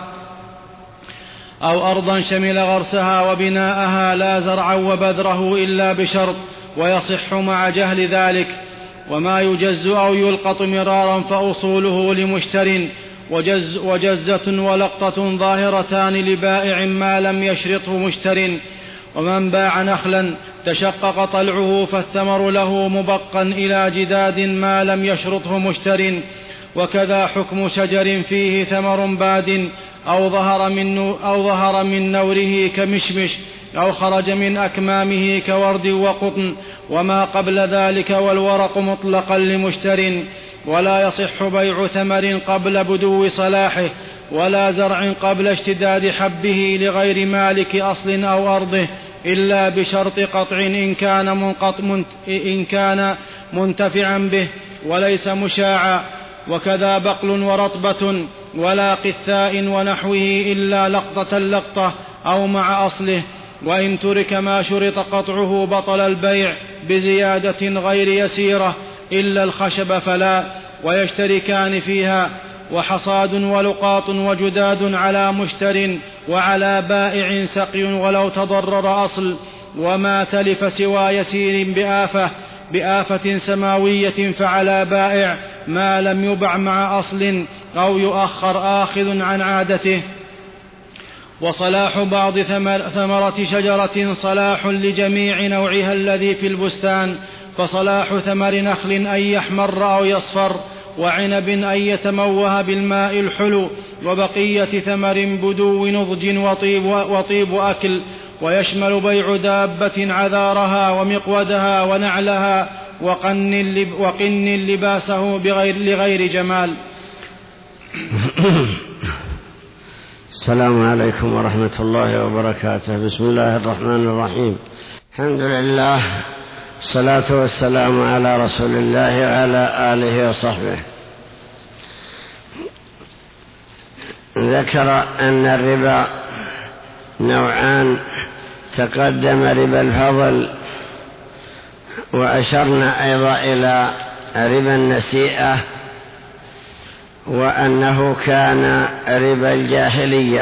أو أرضا شمل غرسها وبناءها لا زرعا وبذره إلا بشرط، ويصح مع جهل ذلك. وما يجز أو يلقط مرارا فأصوله لمشتر، وجز وجزة ولقطة ظاهرتان لبائع ما لم يشرطه مشتر. ومن باع نخلا تشقق طلعه فالثمر له مبقا إلى جداد ما لم يشرطه مشتر. وكذا حكم شجر فيه ثمر باد أو ظهر من, أو ظهر من نوره كمشمش، أو خرج من أكمامه كورد وقطن، وما قبل ذلك والورق مطلقا لمشتر. ولا يصح بيع ثمر قبل بدو صلاحه، ولا زرع قبل اشتداد حبه لغير مالك أصل أو أرضه، إلا بشرط قطع إن كان, منقط إن كان منتفعا به وليس مشاعا. وكذا بقل ورطبة ولا قثاء ونحوه إلا لقطة اللقطة أو مع أصله. وإن ترك ما شرط قطعه بطل البيع بزيادة غير يسيرة إلا الخشب فلا، ويشتركان فيها. وحصاد ولقاط وجداد على مشتر وعلى بائع سقي ولو تضرر أصل. وما تلف سوى يسير بآفة بآفة سماوية فعلى بائع ما لم يبع مع أصل أو يؤخر آخذ عن عادته. وصلاح بعض ثمرة شجرة صلاح لجميع نوعها الذي في البستان، فصلاح ثمر نخل أن يحمر أو يصفر، وعنب أن يتموه بالماء الحلو، وبقية ثمر بدو نضج وطيب, وطيب أكل. ويشمل بيع دابة عذارها ومقودها ونعلها وقن, وقن لباسه بغير لغير جمال. السلام عليكم ورحمة الله وبركاته. بسم الله الرحمن الرحيم. الحمد لله، الصلاة والسلام على رسول الله وعلى آله وصحبه. ذكر أن الربا نوعان، تقدم ربا الفضل، وأشرنا أيضا إلى ربا النسيئة، وأنه كان ربا الجاهلية.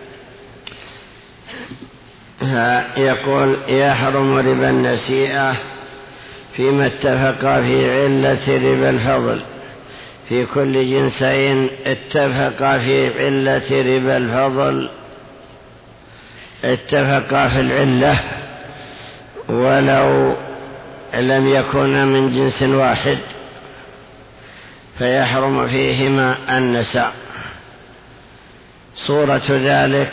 يقول يحرم ربا النسيئة فيما اتفق في علة ربا الفضل، في كل جنسين اتفق في علة ربا الفضل اتفق في العلة ولو لم يكن من جنس واحد، فيحرم فيهما النساء. صورة ذلك: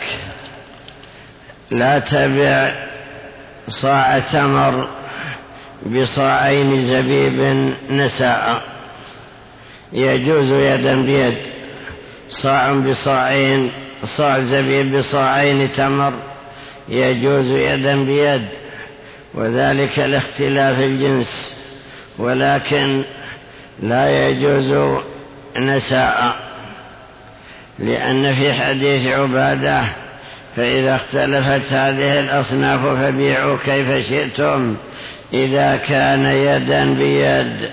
لا تبع صاع تمر بصاعين زبيب نساء، يجوز يدا بيد. صاع بصاعين، صاع زبيب بصاعين تمر يجوز يدا بيد، وذلك لاختلاف الجنس، ولكن لا يجوز نساء، لأن في حديث عبادة: فإذا اختلفت هذه الأصناف فبيعوا كيف شئتم إذا كان يدا بيد،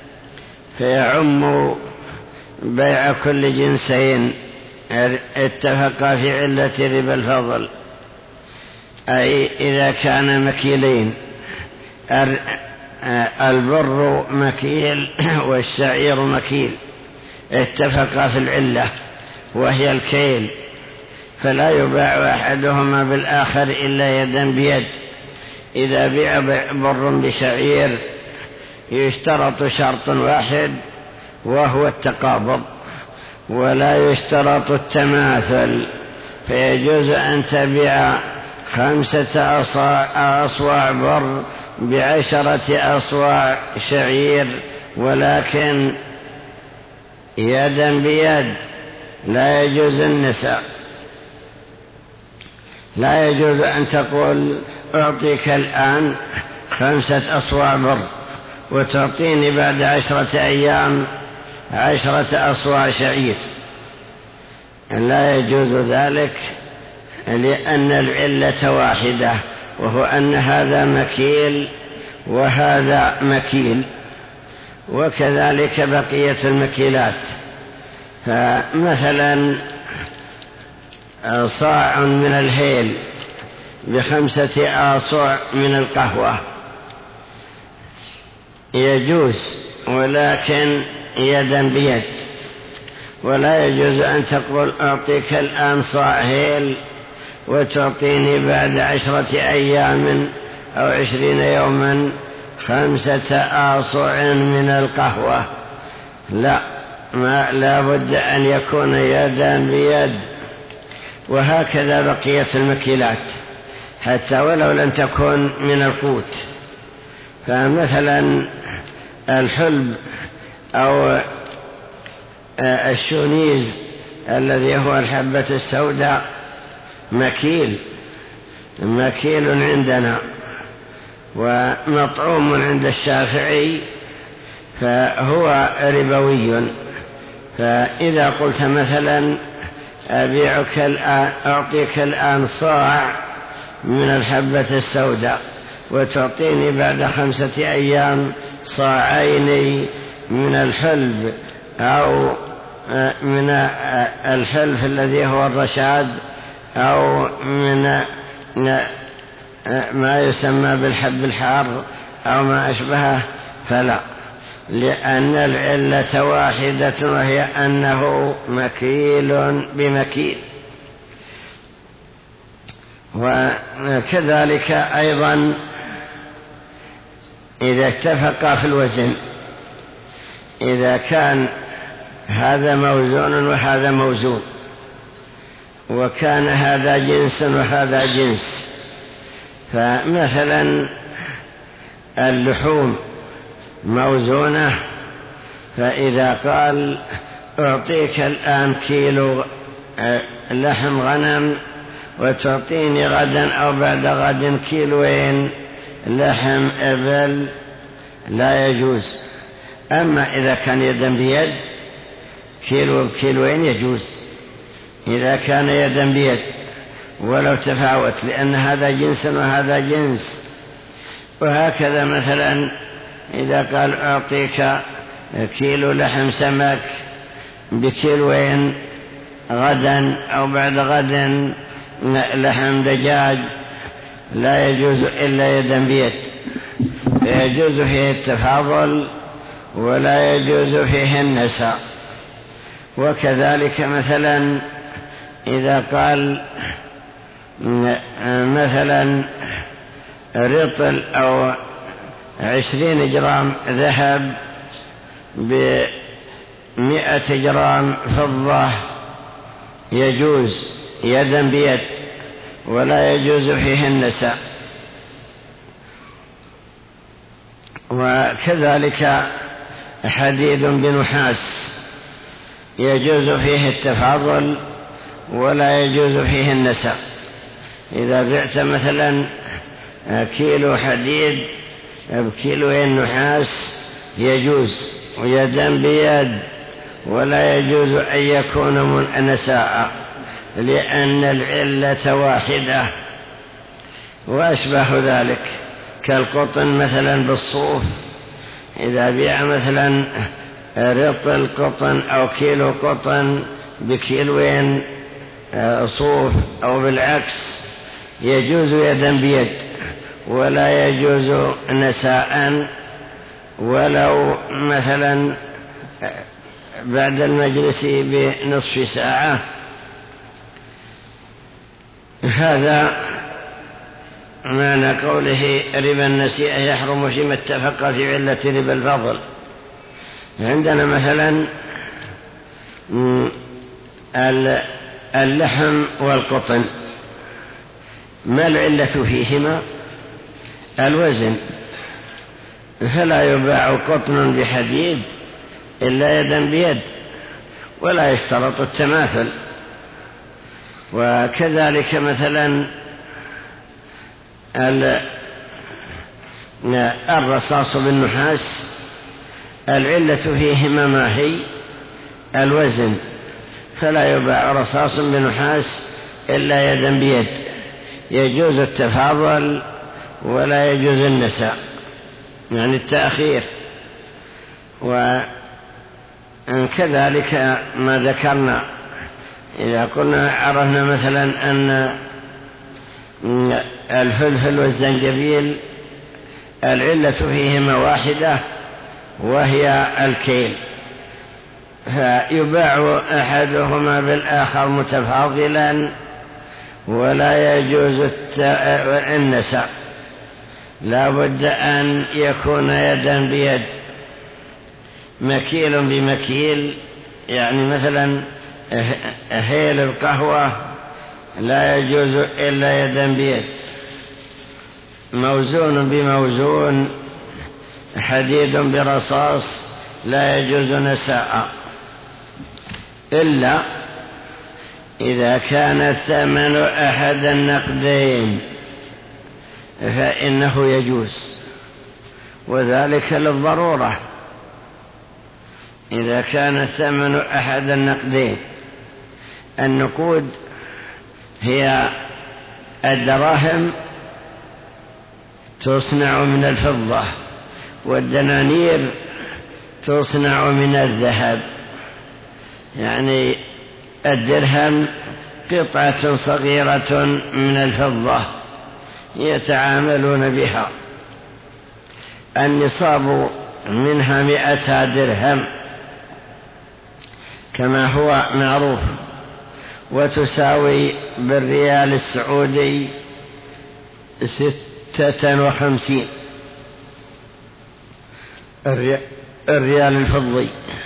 فيعم بيع كل جنسين اتفقا في علة ربا الفضل، أي إذا كان مكيلين، البر مكيل والشعير مكيل، اتفقا في العلة وهي الكيل، فلا يباع أحدهما بالآخر إلا يدا بيد. إذا بيع بر بشعير يشترط شرط واحد وهو التقابض، ولا يشترط التماثل، فيجوز أن تبيع خمسة أصواع بر بعشرة أصواع شعير، ولكن يدا بيد، لا يجوز النساء. لا يجوز أن تقول أعطيك الآن خمسة أصواع بر وتعطيني بعد عشرة أيام عشرة أصواع شعير، لا يجوز ذلك، لأن العلة واحدة، وهو أن هذا مكيل وهذا مكيل، وكذلك بقية المكيلات. فمثلا صاع من الهيل بخمسة آصع من القهوة يجوز، ولكن يدا بيد. ولا يجوز أن تقول أعطيك الآن صاع هيل وتعطيني بعد عشرة أيام أو عشرين يوما خمسة آصع من القهوة، لا، ما لا بد أن يكون يدا بيد. وهكذا بقية المكيلات حتى ولو لم تكن من القوت، فمثلا الحلب أو الشونيز الذي هو الحبة السوداء مكيل مكيل عندنا ومطعوم عند الشافعي، فهو ربوي. فإذا قلت مثلا أبيعك الآن أعطيك الآن صاع من الحبة السوداء وتعطيني بعد خمسة أيام صاعين من الحلب أو من الحلف الذي هو الرشاد أو من ما يسمى بالحب الحار أو ما أشبهه فلا، لأن العلة واحدة وهي أنه مكيل بمكيل. وكذلك أيضا إذا اتفقا في الوزن، إذا كان هذا موزون وهذا موزون، وكان هذا جنس وهذا جنس، فمثلا اللحوم موزونة، فإذا قال أعطيك الآن كيلو لحم غنم وتعطيني غدا أو بعد غد كيلوين لحم إبل، لا يجوز. أما إذا كان يدا بيد كيلو بكيلوين يجوز، إذا كان يدا بيد ولو تفاوت، لأن هذا جنس وهذا جنس. وهكذا مثلا إذا قال أعطيك كيلو لحم سمك بكيلوين غدا أو بعد غد لحم دجاج، لا يجوز إلا يدا بيد، يجوز فيه التفاضل ولا يجوز فيه النساء. وكذلك مثلا إذا قال مثلا رطل أو عشرين جرام ذهب بمئة جرام فضة، يجوز يدا بيد ولا يجوز فيه النساء. وكذلك حديد بنحاس يجوز فيه التفاضل ولا يجوز فيه النساء. إذا بعت مثلا كيلو حديد بكيلوين نحاس يجوز يدا بيد، ولا يجوز أن يكون نساء، لأن العلة واحدة. وأشبه ذلك كالقطن مثلا بالصوف، إذا بيع مثلا رطل قطن أو كيلو قطن بكيلوين صوف أو بالعكس، يجوز يدا بيد ولا يجوز نساء، ولو مثلا بعد المجلس بنصف ساعة. هذا معنى قوله ربا النسيئة يحرم فيما اتفق في علة ربا الفضل. عندنا مثلا اللحم والقطن، ما العلة فيهما؟ الوزن، فلا يباع قطن بحديد إلا يدا بيد، ولا يشترط التماثل. وكذلك مثلا الرصاص بالنحاس، العلة فيهما ما هي؟ الوزن، فلا يباع رصاص بنحاس إلا يدا بيد، يجوز التفاضل ولا يجوز النساء، يعني التأخير. وكذلك ما ذكرنا، إذا قلنا عرفنا مثلا أن الفلفل والزنجبيل العلة فيهما واحدة وهي الكيل، فيباع أحدهما بالآخر متفاضلا ولا يجوز النساء، لا بد أن يكون يدا بيد، مكيل بمكيل. يعني مثلا هيل القهوة لا يجوز إلا يدا بيد، موزون بموزون، حديد برصاص، لا يجوز نساء، إلا إذا كان الثمن أحد النقدين فإنه يجوز، وذلك للضرورة. إذا كان الثمن أحد النقدين، النقود هي الدراهم تصنع من الفضة، والدنانير تصنع من الذهب. يعني الدرهم قطعة صغيرة من الفضة يتعاملون بها. النصاب منها مئة درهم كما هو معروف، وتساوي بالريال السعودي ستة وخمسين، الريال الفضي،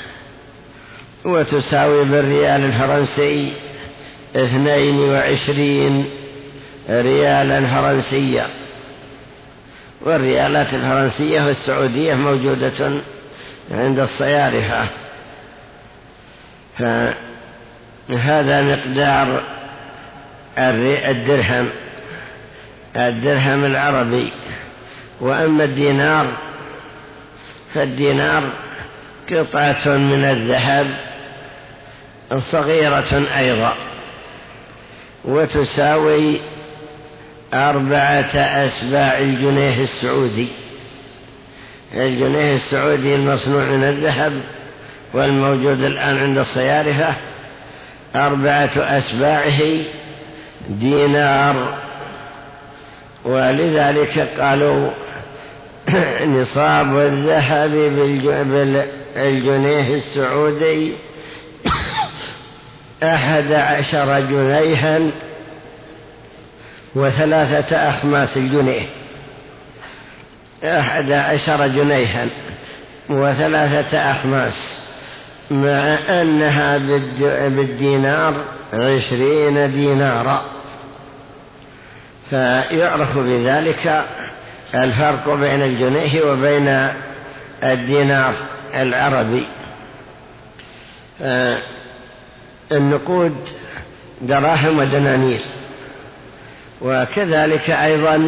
وتساوي بالريال الفرنسي اثنين وعشرين ريالا فرنسية. والريالات الفرنسية والسعودية موجودة عند الصيارفة. فهذا مقدار الدرهم الدرهم العربي. وأما الدينار فالدينار قطعة من الذهب صغيرة أيضا، وتساوي أربعة أسباع الجنيه السعودي. الجنيه السعودي المصنوع من الذهب والموجود الآن عند الصيارفة أربعة أسباعه دينار. ولذلك قالوا نصاب الذهب بالجنيه السعودي أحد عشر جنيها وثلاثة أخماس الجنيه، أحد عشر جنيها وثلاثة أخماس، مع أنها بالدينار عشرين دينارا. فيعرف بذلك الفرق بين الجنيه وبين الدينار العربي. النقود دراهم ودنانير، وكذلك أيضا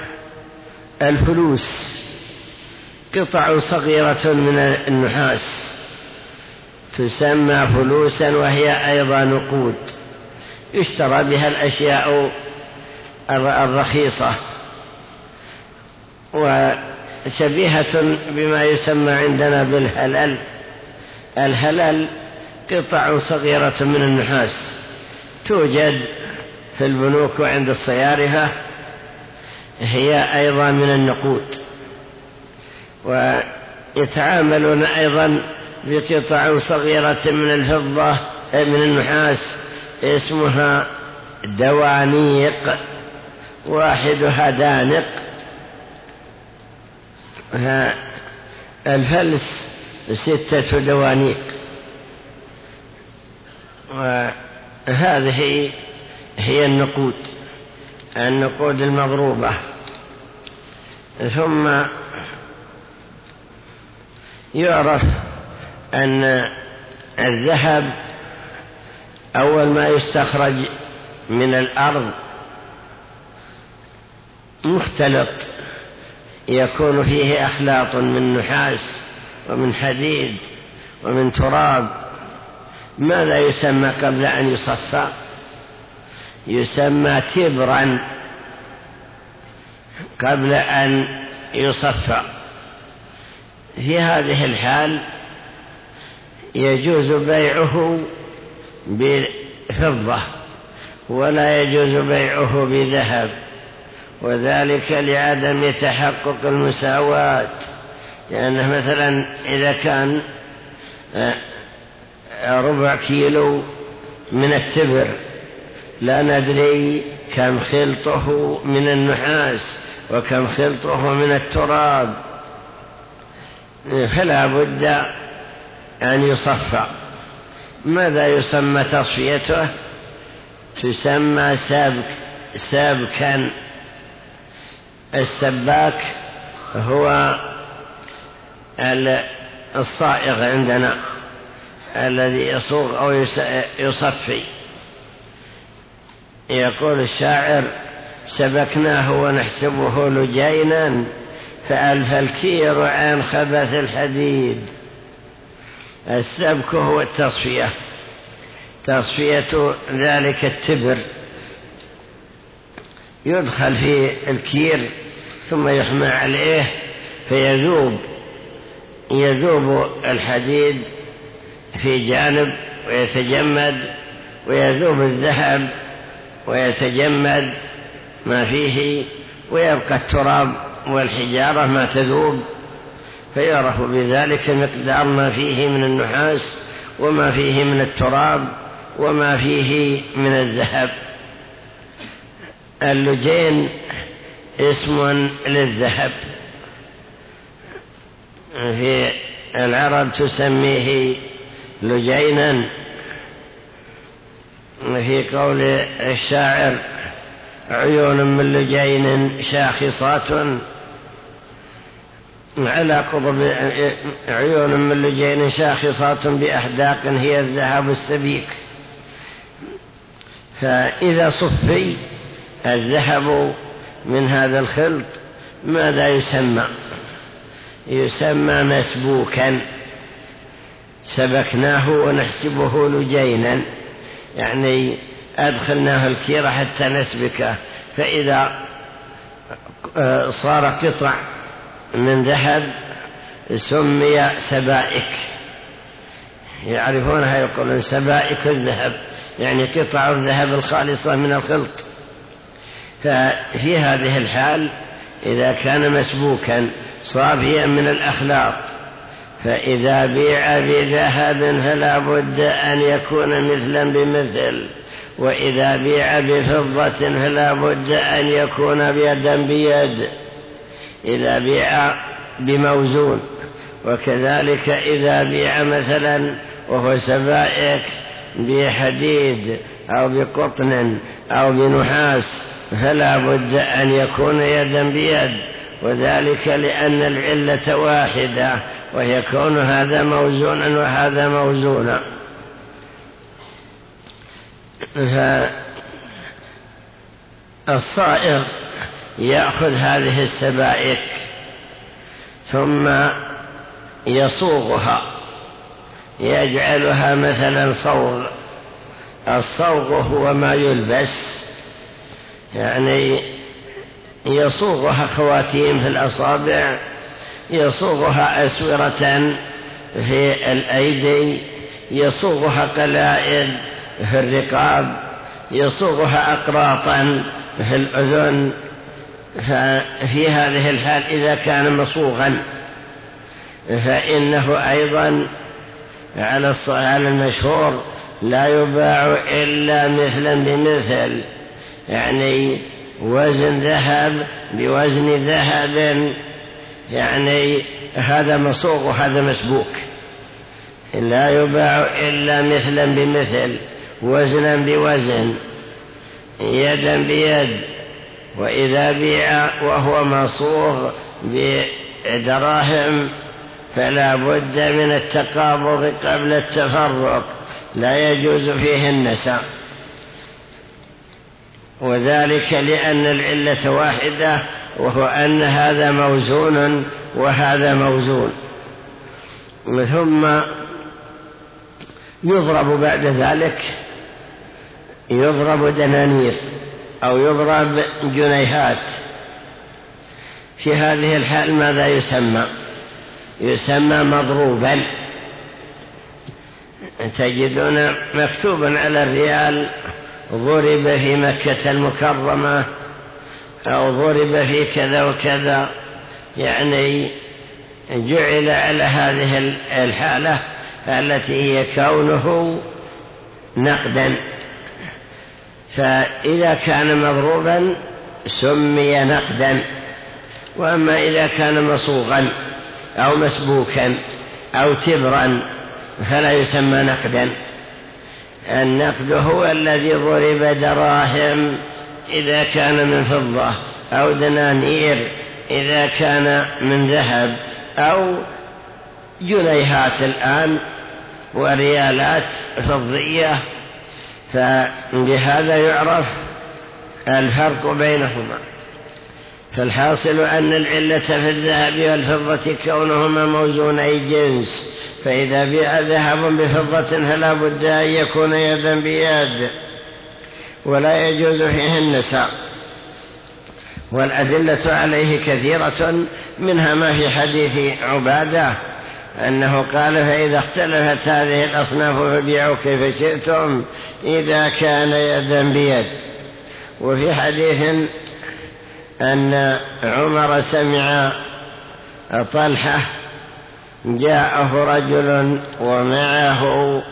الفلوس قطع صغيرة من النحاس تسمى فلوسا، وهي أيضا نقود يشترى بها الأشياء الرخيصة، وشبيهة بما يسمى عندنا بالهلل. الهلل قطع صغيرة من النحاس توجد في البنوك وعند الصيارفة، هي أيضا من النقود. ويتعاملون أيضا بقطع صغيرة من الفضة من النحاس اسمها دوانيق، واحدها دانق. الفلس ستة دوانيق. وهذه هي النقود النقود المضروبة. ثم يعرف أن الذهب أول ما يستخرج من الأرض مختلط، يكون فيه أخلاط من نحاس ومن حديد ومن تراب. ماذا يسمى قبل أن يصفى؟ يسمى تبرا قبل أن يصفى. في هذه الحال يجوز بيعه بفضة ولا يجوز بيعه بذهب، وذلك لعدم تحقق المساواة. لأنه مثلا إذا كان ربع كيلو من التبر لا ندري كم خلطه من النحاس وكم خلطه من التراب، فلا بد أن يصفى. ماذا يسمى تصفيته؟ تسمى سابك سابكا. السباك هو الصائغ عندنا الذي يصوغ أو يصفي. يقول الشاعر: سبكناه ونحسبه لجينا فألف الكير عن خبث الحديد. السبك هو التصفية، تصفية ذلك التبر، يدخل في الكير ثم يحمى عليه فيذوب يذوب الحديد في جانب ويتجمد، ويذوب الذهب ويتجمد ما فيه، ويبقى التراب والحجارة ما تذوب، فيعرف بذلك مقدار ما فيه من النحاس وما فيه من التراب وما فيه من الذهب. اللجين اسم للذهب، في العرب تسميه لجينا، في قول الشاعر عيون من لجين شاخصات على قضب، عيون من لجين شاخصات بأحداق هي الذهب السبيك. فإذا صفي الذهب من هذا الخلط ماذا يسمى؟ يسمى مسبوكا، سبكناه ونحسبه لجينا، يعني أدخلناه الكيرة حتى نسبكه، فإذا صار قطع من ذهب سمي سبائك، يعرفونها يقولون سبائك الذهب، يعني قطع الذهب الخالصة من الخلط. ففي هذه الحال إذا كان مسبوكا صافيا من الأخلاط، فإذا بيع بذهب فلا بد أن يكون مثلا بمثل، وإذا بيع بفضة فلا بد أن يكون بيدا بيد إذا بيع بموزون. وكذلك إذا بيع مثلا وهو سبائك بحديد أو بقطن أو بنحاس فلا بد أن يكون يدا بيد، وذلك لأن العلة واحدة وهي كون هذا موزونا وهذا موزونا. فالصائغ يأخذ هذه السبائك ثم يصوغها، يجعلها مثلا صوغ. الصوغ هو ما يلبس، يعني يصوغها خواتيم في الأصابع، يصوغها أسورة في الأيدي، يصوغها قلائد في الرقاب، يصوغها أقراطا في الأذن. ففي هذه الحال إذا كان مصوغا فإنه أيضا على المشهور لا يباع إلا مثلا بمثل، يعني وزن ذهب بوزن ذهب، يعني هذا مصوغ وهذا مسبوك. لا يباع إلا مثلا بمثل، وزنا بوزن، يدا بيد. وإذا بيع وهو مصوغ بدراهم فلا بد من التقابض قبل التفرق، لا يجوز فيه النساء، وذلك لأن العلة واحدة، وهو أن هذا موزون وهذا موزون. ثم يضرب بعد ذلك، يضرب دنانير أو يضرب جنيهات. في هذه الحال ماذا يسمى؟ يسمى مضروبا. تجدون مكتوبا على الريال ضرب في مكة المكرمة أو ضرب في كذا وكذا، يعني جعل على هذه الحالة التي هي كونه نقدا. فإذا كان مضروبا سمي نقدا، وأما إذا كان مصوغا أو مسبوكا أو تبرا فلا يسمى نقدا. النقد هو الذي ضرب دراهم إذا كان من فضة، أو دنانير إذا كان من ذهب، أو جنيهات الآن وريالات فضية. فبهذا يعرف الفرق بينهما. فالحاصل أن العلة في الذهب والفضة كونهما موزوني جنس، فإذا بيع ذهب بفضة فلا بد أن يكون يدا بيد، ولا يجوز فيه النساء. والأدلة عليه كثيرة، منها ما في حديث عبادة أنه قال: فإذا اختلفت هذه الأصناف فبيعوا كيف شئتم إذا كان يدا بيد. وفي حديث أن عمر سمع طلحة جاءه رجل ومعه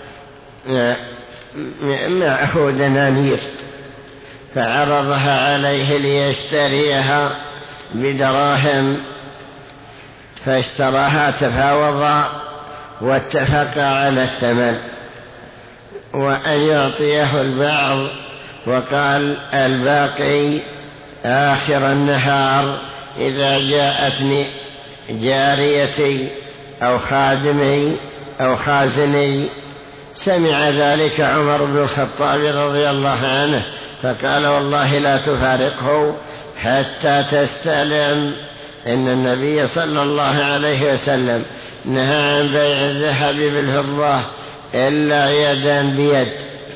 معه دنانير فعرضها عليه ليشتريها بدراهم، فاشتراها، تفاوضا واتفقا على الثمن وأن يعطيه البعض، وقال الباقي آخر النهار إذا جاءتني جاريتي أو خادمي أو خازني. سمع ذلك عمر بن الخطاب رضي الله عنه فقال والله لا تفارقه حتى تستلم، إن النبي صلى الله عليه وسلم نهى عن بيع الذهب بالفضة إلا يدا بيد.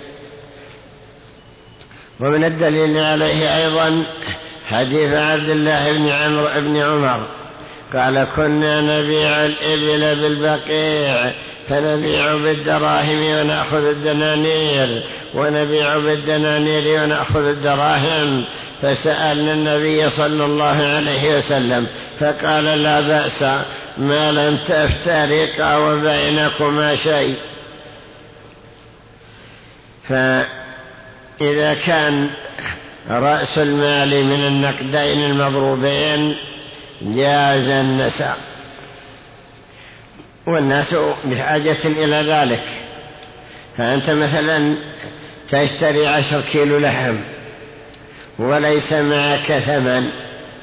ومن الدليل عليه أيضا حديث عبد الله بن عمرو بن عمر قال كنا نبيع الإبل بالبقيع فنبيع بالدراهم ونأخذ الدنانير، ونبيع بالدنانير ونأخذ الدراهم، فسألنا النبي صلى الله عليه وسلم فقال لا بأس ما لم تفترقا وبينكما شيء. فإذا كان رأس المال من النقدين المضروبين جاز النساء، والناس بحاجة إلى ذلك. فأنت مثلا تشتري عشر كيلو لحم وليس معك ثمن،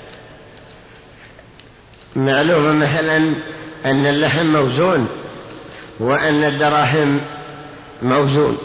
معلوم مثلا أن اللحم موزون وأن الدراهم موزون،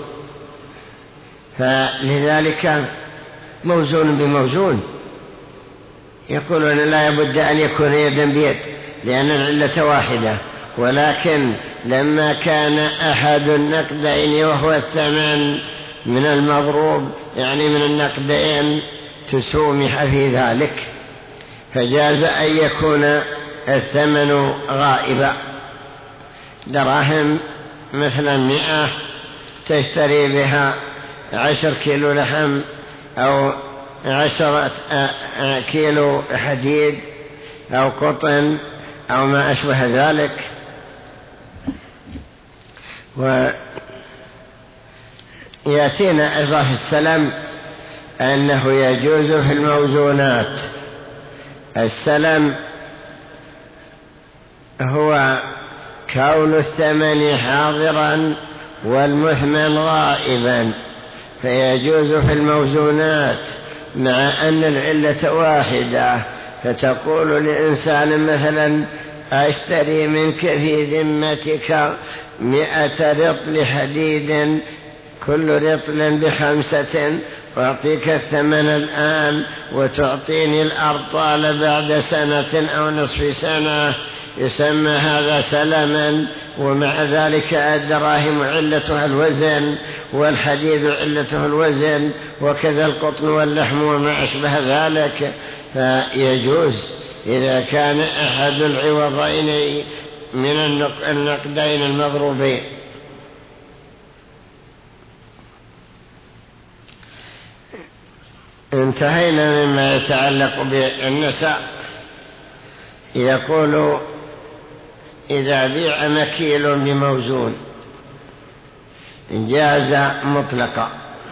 فلذلك موزون بموزون يقولون لا يبد أن يكون يدا بيد لأن العلة واحدة. ولكن لما كان أحد النقدين وهو الثمن من المضروب يعني من النقدين تسومح في ذلك، فجاز أن يكون الثمن غائبا. دراهم مثلا مئة تشتري بها عشر كيلو لحم أو عشرة كيلو حديد أو قطن أو ما أشبه ذلك. ويأتينا أيضا في السلم أنه يجوز في الموزونات. السلم هو كون الثمن حاضرا والمثمن غائبا، فيجوز في الموزونات مع أن العلة واحدة. فتقول لإنسان مثلا أشتري منك في ذمتك مئة رطل حديد كل رطل بخمسة، وأعطيك الثمن الآن وتعطيني الأرطال بعد سنة أو نصف سنة، يسمى هذا سلما. ومع ذلك الدراهم علتها الوزن والحديد علته الوزن، وكذا القطن واللحم وما أشبه ذلك. فيجوز إذا كان أحد العوضين من النقدين المضروبين. انتهينا مما يتعلق بالنساء. يقول إذا بيع مكيل بموزون جاز مطلقا،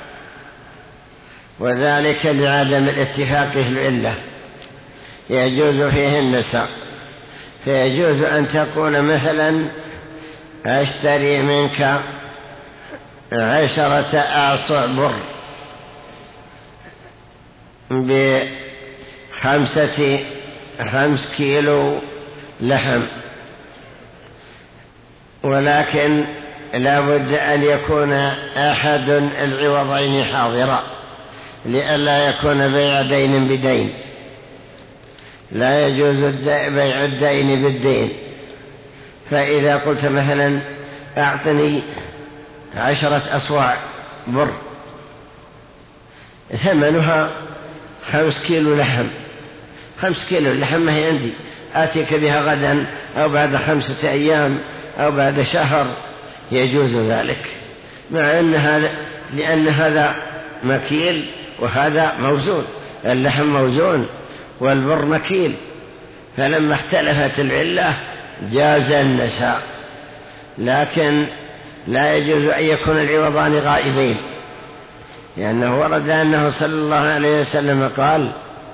وذلك لعدم الاتفاق في العلة، يجوز فيه النساء. فيجوز أن تقول مثلا أشتري منك عشرة أعصع بر بخمسة خمس كيلو لحم، ولكن لا بد أن يكون أحد العوضين حاضرا لئلا يكون بيع دين بدين. لا يجوز بيع الدين بالدين. فإذا قلت مثلا أعطني عشرة أصواع بر ثمنها خمس كيلو لحم، خمس كيلو لحم ما هي عندي، آتيك بها غدا أو بعد خمسة أيام أو بعد شهر، يجوز ذلك، مع أن هذا لأن هذا مكيل وهذا موزون، اللحم موزون والبر مكيل، فلما اختلفت العلة جاز النساء، لكن لا يجوز أن يكون العوضان غائبين، لأنه ورد أنه صلى الله عليه وسلم قال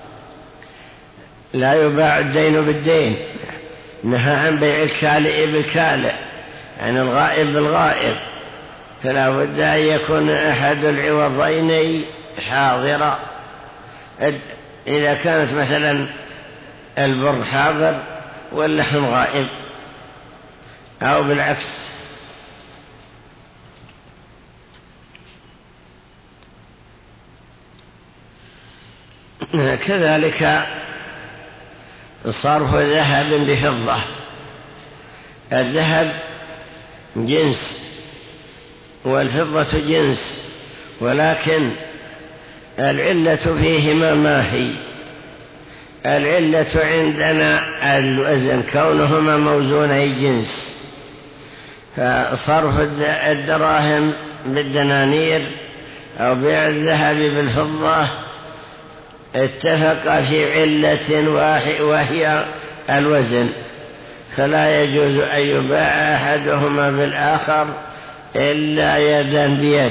لا يباع الدين بالدين، نهى عن بيع الكالئ بالكالئ، عن الغائب بالغائب، فلا بد أن يكون أحد العوضين حاضرا. إذا كانت مثلا البر حاضر واللحم غائب، أو بالعكس. كذلك صرف ذهب بفضة. الذهب جنس والفضة جنس، ولكن العلة فيهما ما هي؟ العلة عندنا الوزن، كونهما موزوني جنس، فصرف الدراهم بالدنانير أو بيع الذهب بالفضة اتفق في علة واحدة وهي الوزن، فلا يجوز أن يباع أحدهما بالآخر إلا يدا بيد.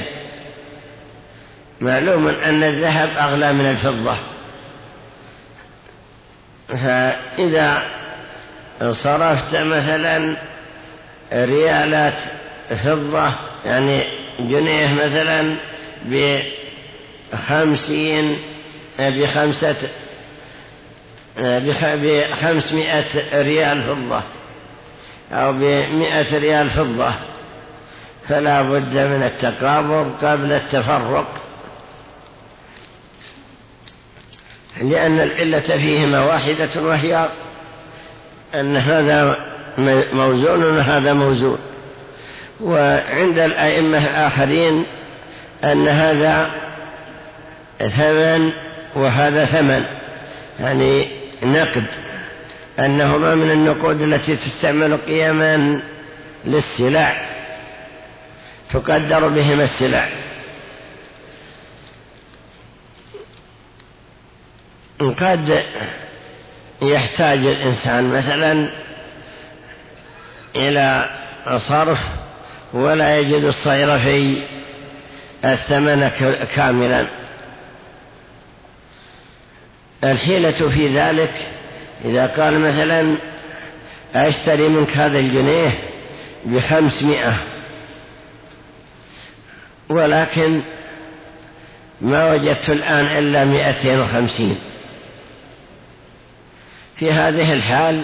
معلوم أن الذهب أغلى من الفضة، فإذا صرفت مثلا ريالات فضة، يعني جنيه مثلا بخمسين بخمسة بخمسمائة ريال فضة أو بمائة ريال فضة، فلا بد من التقابض قبل التفرق، لأن العلة فيهما واحدة، وهي أن هذا موزون وهذا موزون. وعند الأئمة الآخرين أن هذا ثمن وهذا ثمن، يعني نقد، أنهما من النقود التي تستعمل قياما للسلع، تقدر بهما السلع. قد يحتاج الإنسان مثلا إلى صرف ولا يجد الصيرفي الثمن كاملا. الحيلة في ذلك إذا قال مثلا أشتري منك هذا الجنيه بخمسمائة، ولكن ما وجدت الآن إلا مئتين وخمسين، في هذه الحال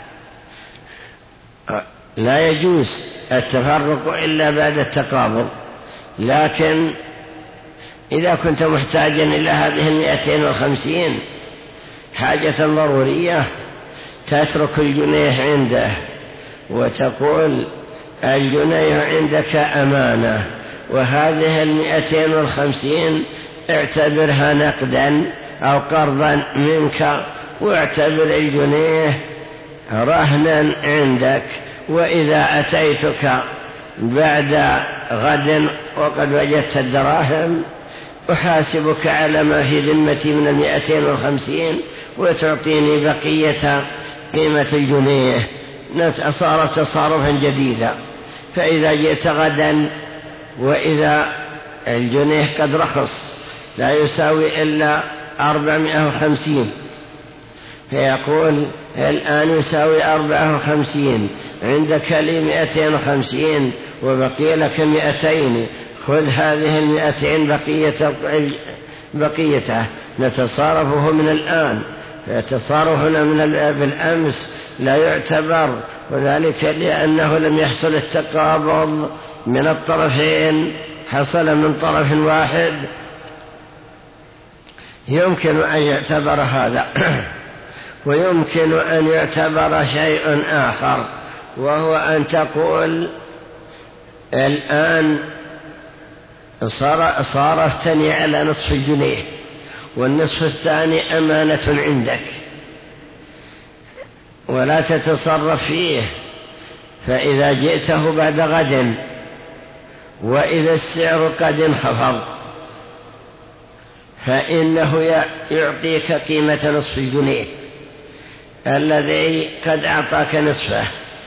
لا يجوز التفرق إلا بعد التقابض. لكن إذا كنت محتاجا إلى هذه المئتين وخمسين حاجة ضرورية، تترك الجنيه عنده وتقول الجنيه عندك أمانة، وهذه المئتين والخمسين اعتبرها نقدا أو قرضا منك، واعتبر الجنيه رهنا عندك، وإذا أتيتك بعد غد وقد وجدت الدراهم أحاسبك على ما في ذمتي من المئتين والخمسين، وتعطيني بقية قيمة الجنيه. صارت تصارفا جديدا. فإذا جئت غدا وإذا الجنيه قد رخص لا يساوي إلا أربعمائة وخمسين، فيقول الآن يساوي أربعة وخمسين، عندك لي مئتين وخمسين وبقي لك مئتين، خذ هذه المئتين بقية بقيته، نتصارفه من الآن. تصارفنا من بالأمس لا يعتبر، وذلك لأنه لم يحصل التقابض من الطرفين، حصل من طرف واحد. يمكن أن يعتبر هذا ويمكن أن يعتبر شيء آخر، وهو أن تقول الآن صارفتني على نصف الجنيه والنصف الثاني أمانة عندك ولا تتصرف فيه، فإذا جئته بعد غد وإذا السعر قد انخفض فإنه يعطيك قيمة نصف الجنيه الذي قد أعطاك نصفه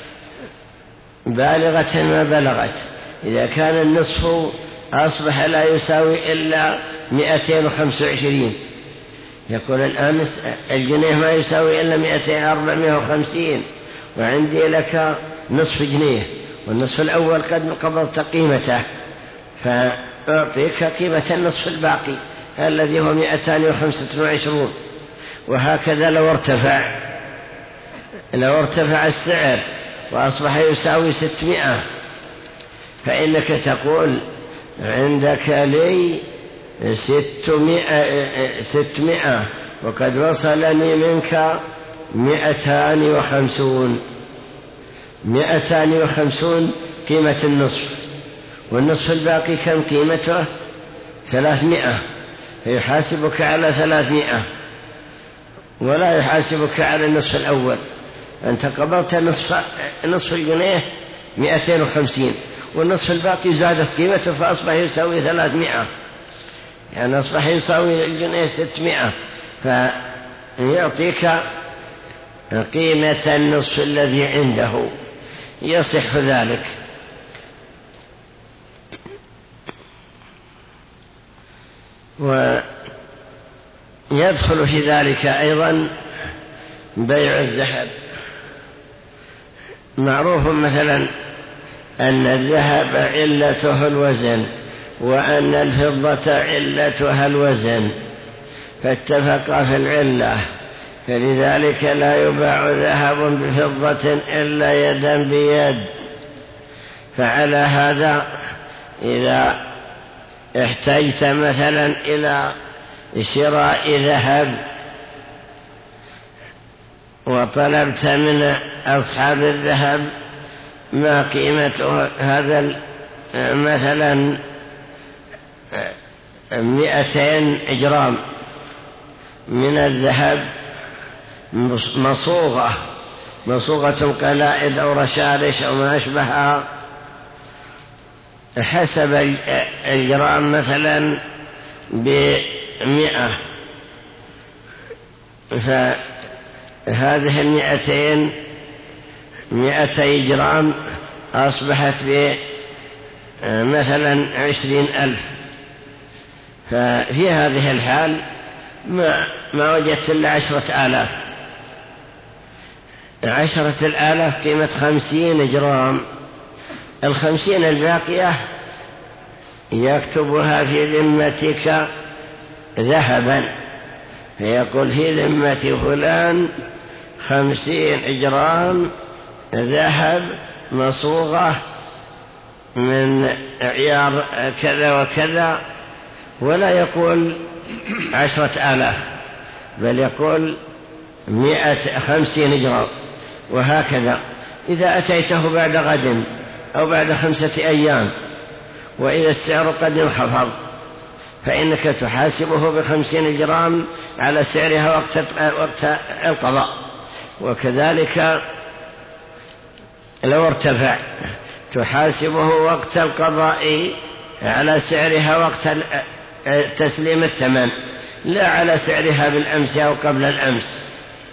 بالغة ما بلغت. إذا كان النصف أصبح لا يساوي إلا مئتين وخمسة وعشرين، يقول الأمس الجنيه ما يساوي إلا مئتين أربعمائة وخمسين وعندي لك نصف جنيه، والنصف الأول قد قبضت قيمته، فأعطيك قيمة النصف الباقي الذي هو مئتان وخمسة وعشرون. وهكذا لو ارتفع لو ارتفع السعر وأصبح يساوي ستمائة، فإنك تقول عندك لي ستمائة, ستمائة وقد وصلني منك مئتان وخمسون مئتان وخمسون قيمة النصف، والنصف الباقي كم قيمته؟ ثلاثمائة، فيحاسبك على ثلاثمائة ولا يحاسبك على النصف الأول. أنت قبضت نصف, نصف الجنيه مئتين وخمسين، والنصف الباقي زادت قيمته فأصبح يساوي ثلاثمائة، يعني أصبح يساوي الجنيه ستمائة، فيعطيك قيمة النصف الذي عنده، يصح ذلك. ويدخل في ذلك أيضا بيع الذهب. معروف مثلا أن الذهب علته الوزن وأن الفضة علتها الوزن، فاتفقا في العلة، فلذلك لا يباع ذهب بفضة إلا يدا بيد. فعلى هذا إذا احتجت مثلا إلى شراء ذهب وطلبت من أصحاب الذهب ما قيمة هذا مثلا مئتين جرام من الذهب مصوغة مصوغة قلائد أو رشارش أو ما أشبهها، حسب الجرام مثلا بمئة، فهذه المئتين مئتي جرام أصبحت بمثلا عشرين ألف. ففي هذه الحال ما, ما وجدت إلا عشرة آلاف عشرة الآلاف قيمة خمسين جرام. الخمسين الباقية يكتبها في ذمتك ذهبا، فيقول في ذمة فلان خمسين جرام ذهب مصوغة من عيار كذا وكذا، ولا يقول عشرة آلاف بل يقول مئة خمسين جرام. وهكذا إذا أتيته بعد غد أو بعد خمسة أيام وإذا السعر قد انخفض، فإنك تحاسبه بخمسين جرام على سعرها وقت, وقت القضاء. وكذلك لو ارتفع تحاسبه وقت القضاء على سعرها وقت تسليم الثمن، لا على سعرها بالأمس أو قبل الأمس.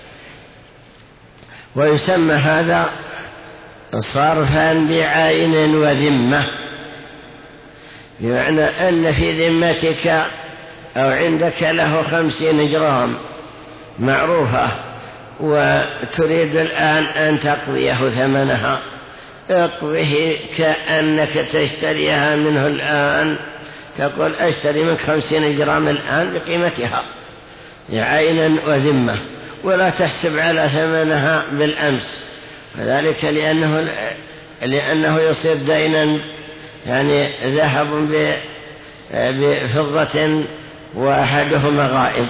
ويسمى هذا صرفا بعين وذمة، بمعنى أن في ذمتك أو عندك له خمسين جرام معروفة وتريد الآن أن تقضيه ثمنها، اقضه كأنك تشتريها منه الآن، تقول أشتري منك خمسين جرام الآن بقيمتها عينا وذمة، ولا تحسب على ثمنها بالأمس، وذلك لأنه, لأنه يصير دينا، يعني ذهب بفضة وأحدهما غائب.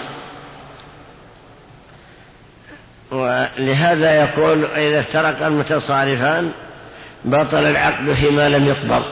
ولهذا يقول إذا افترق المتصارفان بطل العقد فيما لم يقبض.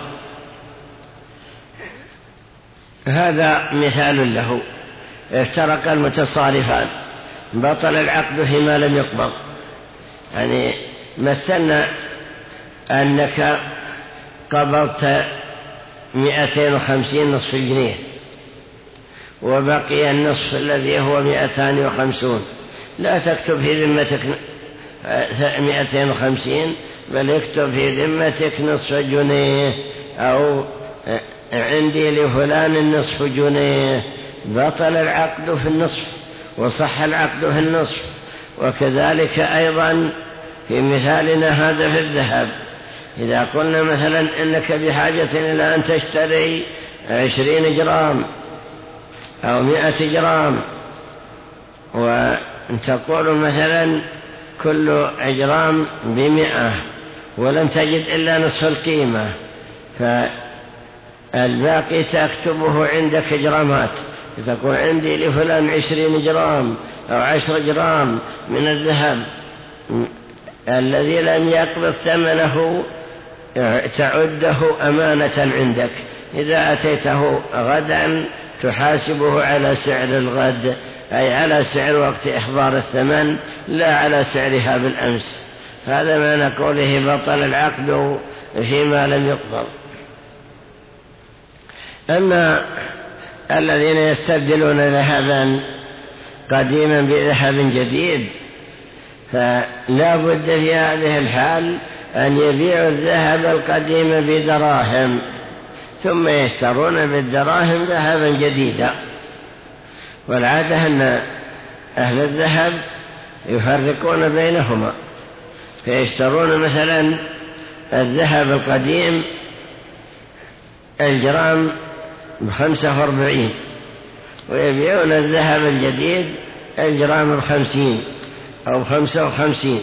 هذا مثال له، افترق المتصارفان بطل العقد فيما لم يقبض. يعني مثلنا أنك قبضت مئتين وخمسين نصف الجنيه وبقي النصف الذي هو مئتان وخمسون، لا تكتب في ذمتك مئتين وخمسين، بل اكتب في ذمتك نصف جنيه، أو عندي لفلان نصف جنيه. بطل العقد في النصف وصح العقد في النصف. وكذلك أيضا في مثالنا هذا في الذهب، إذا قلنا مثلا إنك بحاجة إلى أن تشتري عشرين جرام أو مئة جرام، وتقول مثلا كل جرام بمئة، ولم تجد إلا نصف القيمة، فالباقي تكتبه عندك جرامات، تقول عندي لفلان عشرين جرام أو عشر جرام من الذهب الذي لم يقبض ثمنه، تعده أمانة عندك. إذا أتيته غدا تحاسبه على سعر الغد، أي على سعر وقت إحضار الثمن، لا على سعرها بالأمس. هذا ما نقوله بطل العقد فيما لم يقبض. أما الذين يستبدلون ذهبا قديما بذهب جديد، فلا بد في هذه الحال أن يبيعوا الذهب القديم بدراهم، ثم يشترون بالدراهم ذهبا جديدا. والعادة أن أهل الذهب يفرقون بينهما، فيشترون مثلا الذهب القديم الجرام بخمسة واربعين، ويبيعون الذهب الجديد الجرام بخمسين أو خمسة وخمسين.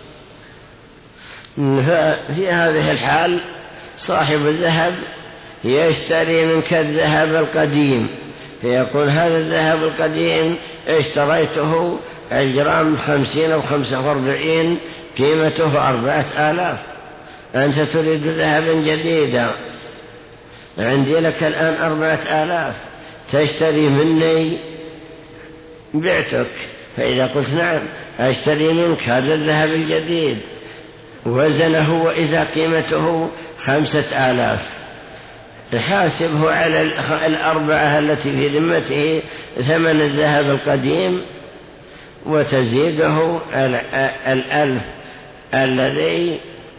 ففي هذه الحال صاحب الذهب يشتري منك الذهب القديم، فيقول هذا الذهب القديم اشتريته الجرام خمسين أو خمسة واربعين، قيمته أربعة آلاف، أنت تريد ذهبا جديدا، عندي لك الآن أربعة آلاف، تشتري مني، بعتك. فإذا قلت نعم أشتري منك هذا الذهب الجديد وزنه وإذا قيمته خمسة آلاف، حاسبه على الأربعة التي في ذمته ثمن الذهب القديم، وتزيده الألف الذي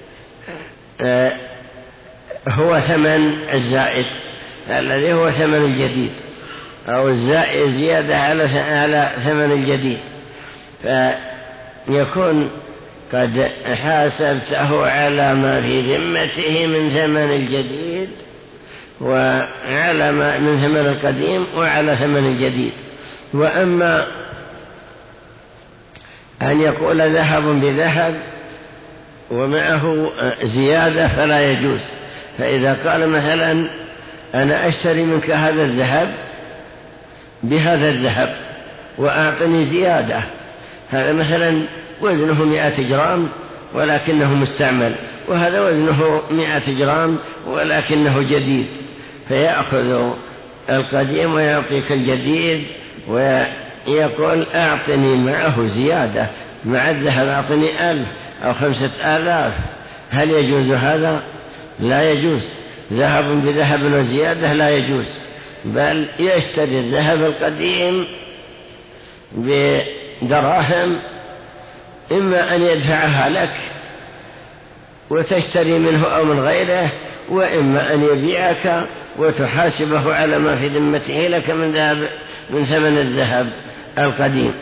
هو ثمن الزائد، الذي هو ثمن الجديد، أو الزائد زيادة على ثمن الجديد، فيكون قد حاسبته على ما في ذمته من ثمن الجديد وعلى ما من ثمن القديم وعلى ثمن الجديد. وأما أن يقول ذهب بذهب ومعه زيادة فلا يجوز. فإذا قال مثلا أنا أشتري منك هذا الذهب بهذا الذهب وأعطني زيادة، هذا مثلا وزنه مئة جرام ولكنه مستعمل، وهذا وزنه مئة جرام ولكنه جديد، فيأخذ القديم ويعطيك الجديد، ويقول أعطني معه زيادة، مع الذهب أعطني ألف أو خمسة آلاف. هل يجوز هذا؟ لا يجوز. ذهب بذهب وزيادة لا يجوز، بل يشتري الذهب القديم بدراهم، إما أن يدفعها لك وتشتري منه أو من غيره، وإما أن يبيعك وتحاسبه على ما في ذمته لك من ذهب من ثمن الذهب القديم.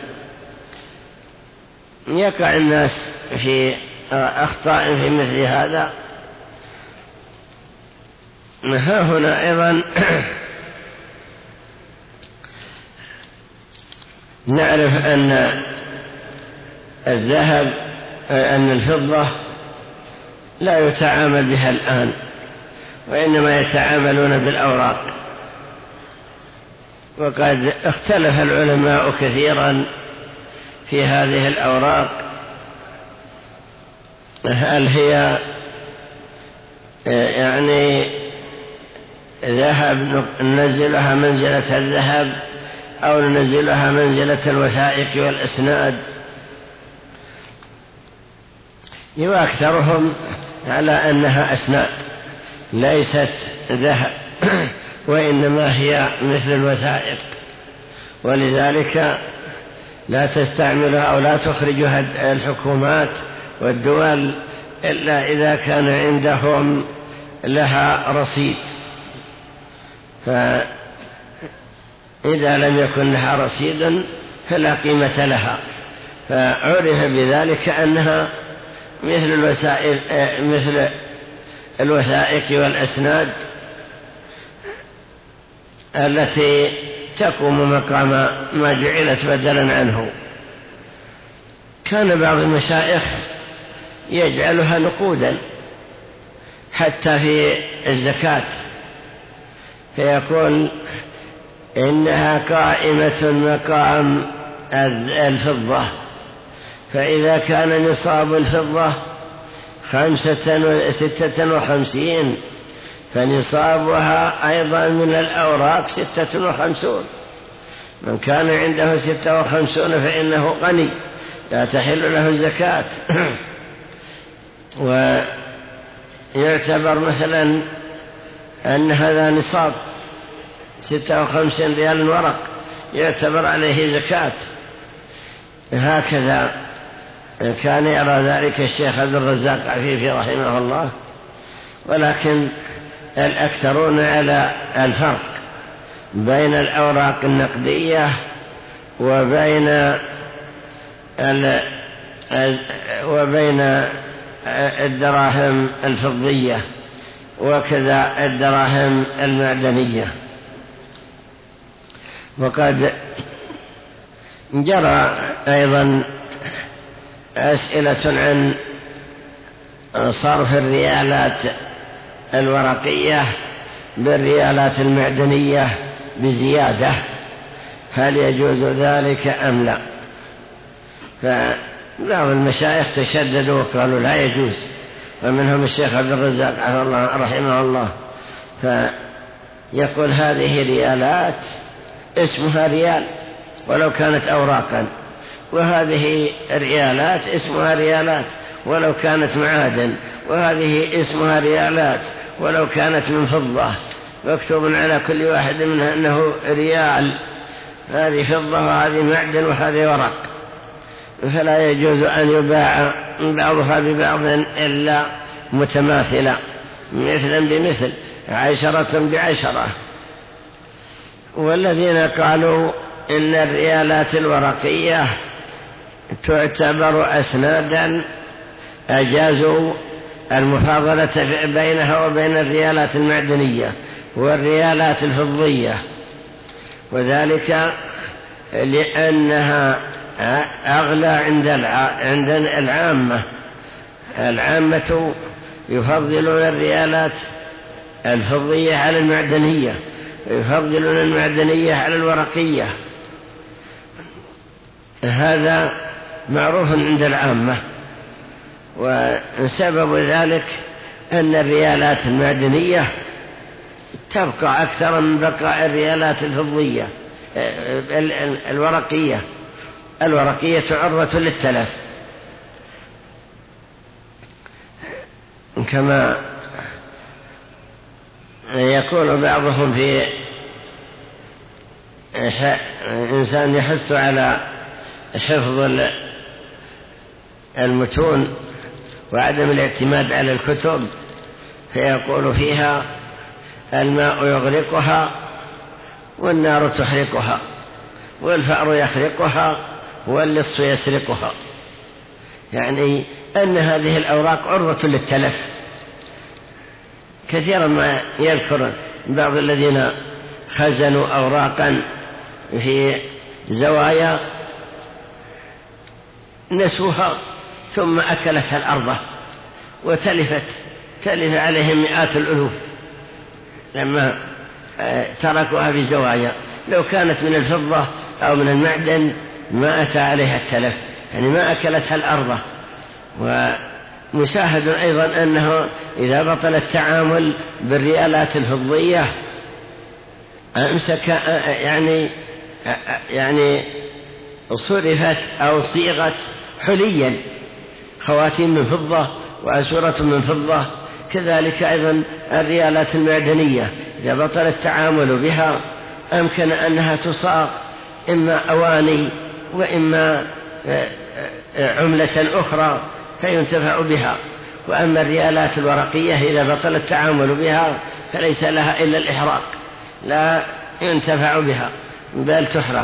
يقع الناس في أخطاء في مثل هذا. ها هنا أيضا نعرف أن الذهب أن الفضة لا يتعامل بها الآن، وإنما يتعاملون بالأوراق. وقد اختلف العلماء كثيرا في هذه الأوراق، هل هي يعني ذهب ننزلها منزلة الذهب أو ننزلها منزلة الوثائق والأسناد. وأكثرهم على أنها أسناد ليست ذهب، وإنما هي مثل الوثائق ولذلك لا تستعملها أو لا تخرجها الحكومات والدول إلا إذا كان عندهم لها رصيد، فإذا لم يكن لها رصيد فلا قيمة لها، فعرف بذلك أنها مثل الوسائل مثل الوثائق والأسناد التي تقوم مقام ما جعلت بدلا عنه. كان بعض المشايخ يجعلها نقودا حتى في الزكاة، فيقول إنها قائمة مقام الفضة، فإذا كان نصاب الفضة خمسة ستة وخمسين فنصابها أيضا من الأوراق ستة وخمسون. من كان عنده ستة وخمسون فإنه غني لا تحل له الزكاة. ويعتبر مثلا أن هذا نصاب ستة وخمسين ريال ورق يعتبر عليه زكاة. هكذا كان يرى ذلك الشيخ عبد الرزاق عفيفي رحمه الله، ولكن الأكثرون على الفرق بين الأوراق النقدية وبين وبين الدراهم الفضية وكذا الدراهم المعدنية. وقد جرى أيضا أسئلة عن صرف الريالات الورقية بالريالات المعدنية بزيادة، هل يجوز ذلك أم لا؟ فبعض المشايخ تشددوا وقالوا لا يجوز، ومنهم الشيخ عبد الرزاق رحمه الله، فيقول هذه ريالات اسمها ريال ولو كانت أوراقا، وهذه ريالات اسمها ريالات ولو كانت معادن، وهذه اسمها ريالات ولو كانت من فضة، مكتوب على كل واحد منها أنه ريال، هذه فضة وهذه معدن وهذه ورق، فلا يجوز أن يباع بعضها ببعض إلا متماثلة مثلا بمثل، عشرة بعشرة. والذين قالوا إن الريالات الورقية تعتبر أسنادا أجازوا المفاضلة بينها وبين الريالات المعدنية والريالات الفضية، وذلك لأنها أغلى عند عند العامة. العامة يفضلون الريالات الفضية على المعدنية، يفضلون المعدنية على الورقية، هذا معروف عند العامة. وسبب ذلك أن الريالات المعدنية تبقى أكثر من بقاء الريالات الفضية الورقية. الورقية عرضة للتلف، كما يقول بعضهم في إنسان يحث على حفظ المتون وعدم الاعتماد على الكتب، فيقول فيها الماء يغرقها والنار تحرقها والفأر يخرقها واللص يسرقها، يعني أن هذه الأوراق عرضة للتلف. كثيرا ما يذكر بعض الذين خزنوا أوراقا في زوايا نسوها ثم أكلتها الأرض وتلفت تلف عليهم مئات الألوف لما تركوها في زوايا. لو كانت من الفضة أو من المعدن ما أتى عليها التلف، يعني ما أكلتها الأرض. ومشاهد أيضا أنه إذا بطل التعامل بالريالات الفضية أمسك يعني يعني صرفت أو صيغت حليا، خواتيم من فضة وأسورة من فضة. كذلك أيضا الريالات المعدنية إذا بطل التعامل بها أمكن أنها تصاغ إما أواني وإما عملة أخرى فينتفع بها. وأما الريالات الورقية إذا بطل التعامل بها فليس لها إلا الإحراق، لا ينتفع بها بل تحرق.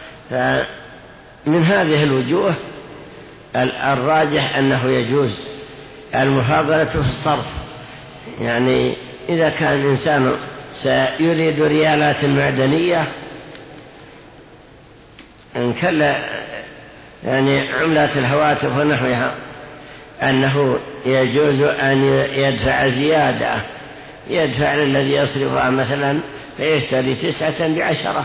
فمن هذه الوجوه الراجح أنه يجوز المفاضلة في الصرف. يعني إذا كان الإنسان سيريد ريالات معدنية إن كلا يعني عملات الهواتف ونحوها، أنه يجوز أن يدفع زيادة، يدفع للذي يصرفها مثلا فيشتري تسعة بعشرة.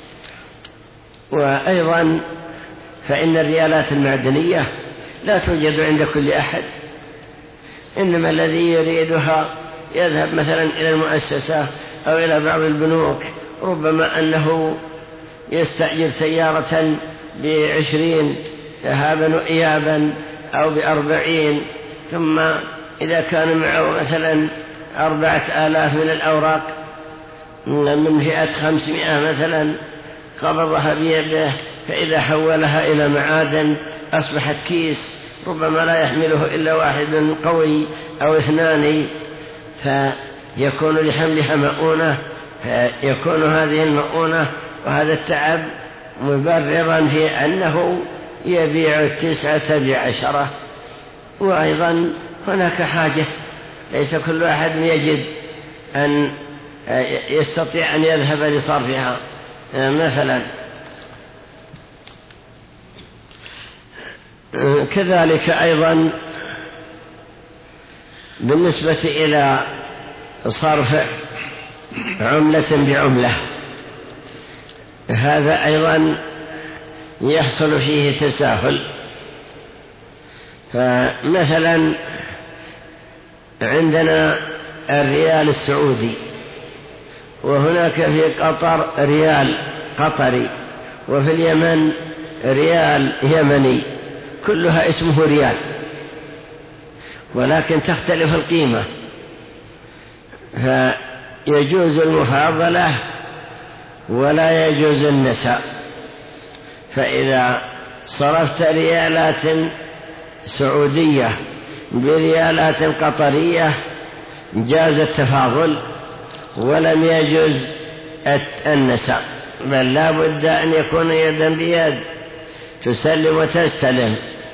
وأيضا فإن الريالات المعدنية لا توجد عند كل أحد، إنما الذي يريدها يذهب مثلا إلى المؤسسة أو إلى بعض البنوك، ربما أنه يستأجر سيارة بعشرين ذهابا وإيابا أو بأربعين، ثم إذا كان معه مثلا أربعة آلاف من الأوراق من فئة خمسمائة مثلا قبضها بيده، فإذا حولها إلى معادن أصبحت كيس ربما لا يحمله إلا واحد قوي أو اثنان، فيكون لحملها مؤونة، فيكون هذه المؤونة وهذا التعب مبررا في أنه يبيع التسعة بعشرة. وأيضا هناك حاجة، ليس كل أحد يجد أن يستطيع أن يذهب لصرفها. مثلا كذلك أيضا بالنسبة إلى صرف عملة بعملة، هذا أيضا يحصل فيه تساهل. فمثلا عندنا الريال السعودي، وهناك في قطر ريال قطري، وفي اليمن ريال يمني، كلها اسمه ريال ولكن تختلف القيمة، فيجوز المفاضلة ولا يجوز النساء. فإذا صرفت ريالات سعودية بريالات قطرية جاز التفاضل ولم يجوز النساء، بل لا بد أن يكون يدا بيد تسلم وتستلم.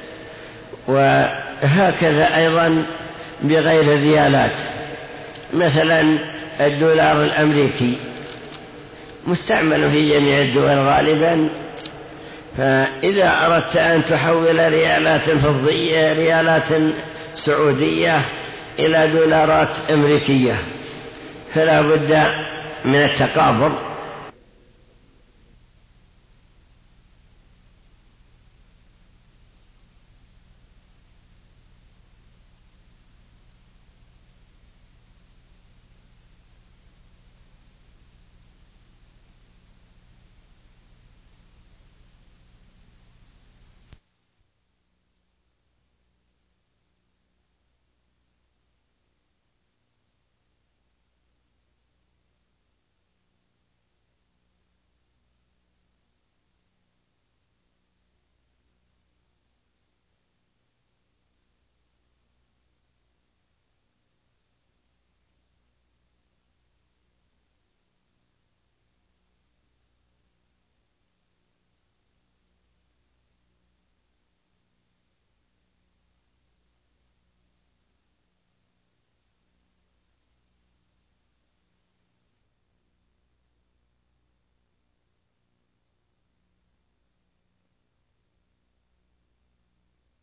وهكذا أيضا بغير الريالات، مثلا الدولار الأمريكي مستعمل في جميع الدول غالبا، فإذا أردت أن تحول ريالات فضية ريالات سعودية إلى دولارات أمريكية فلا بد من التقابض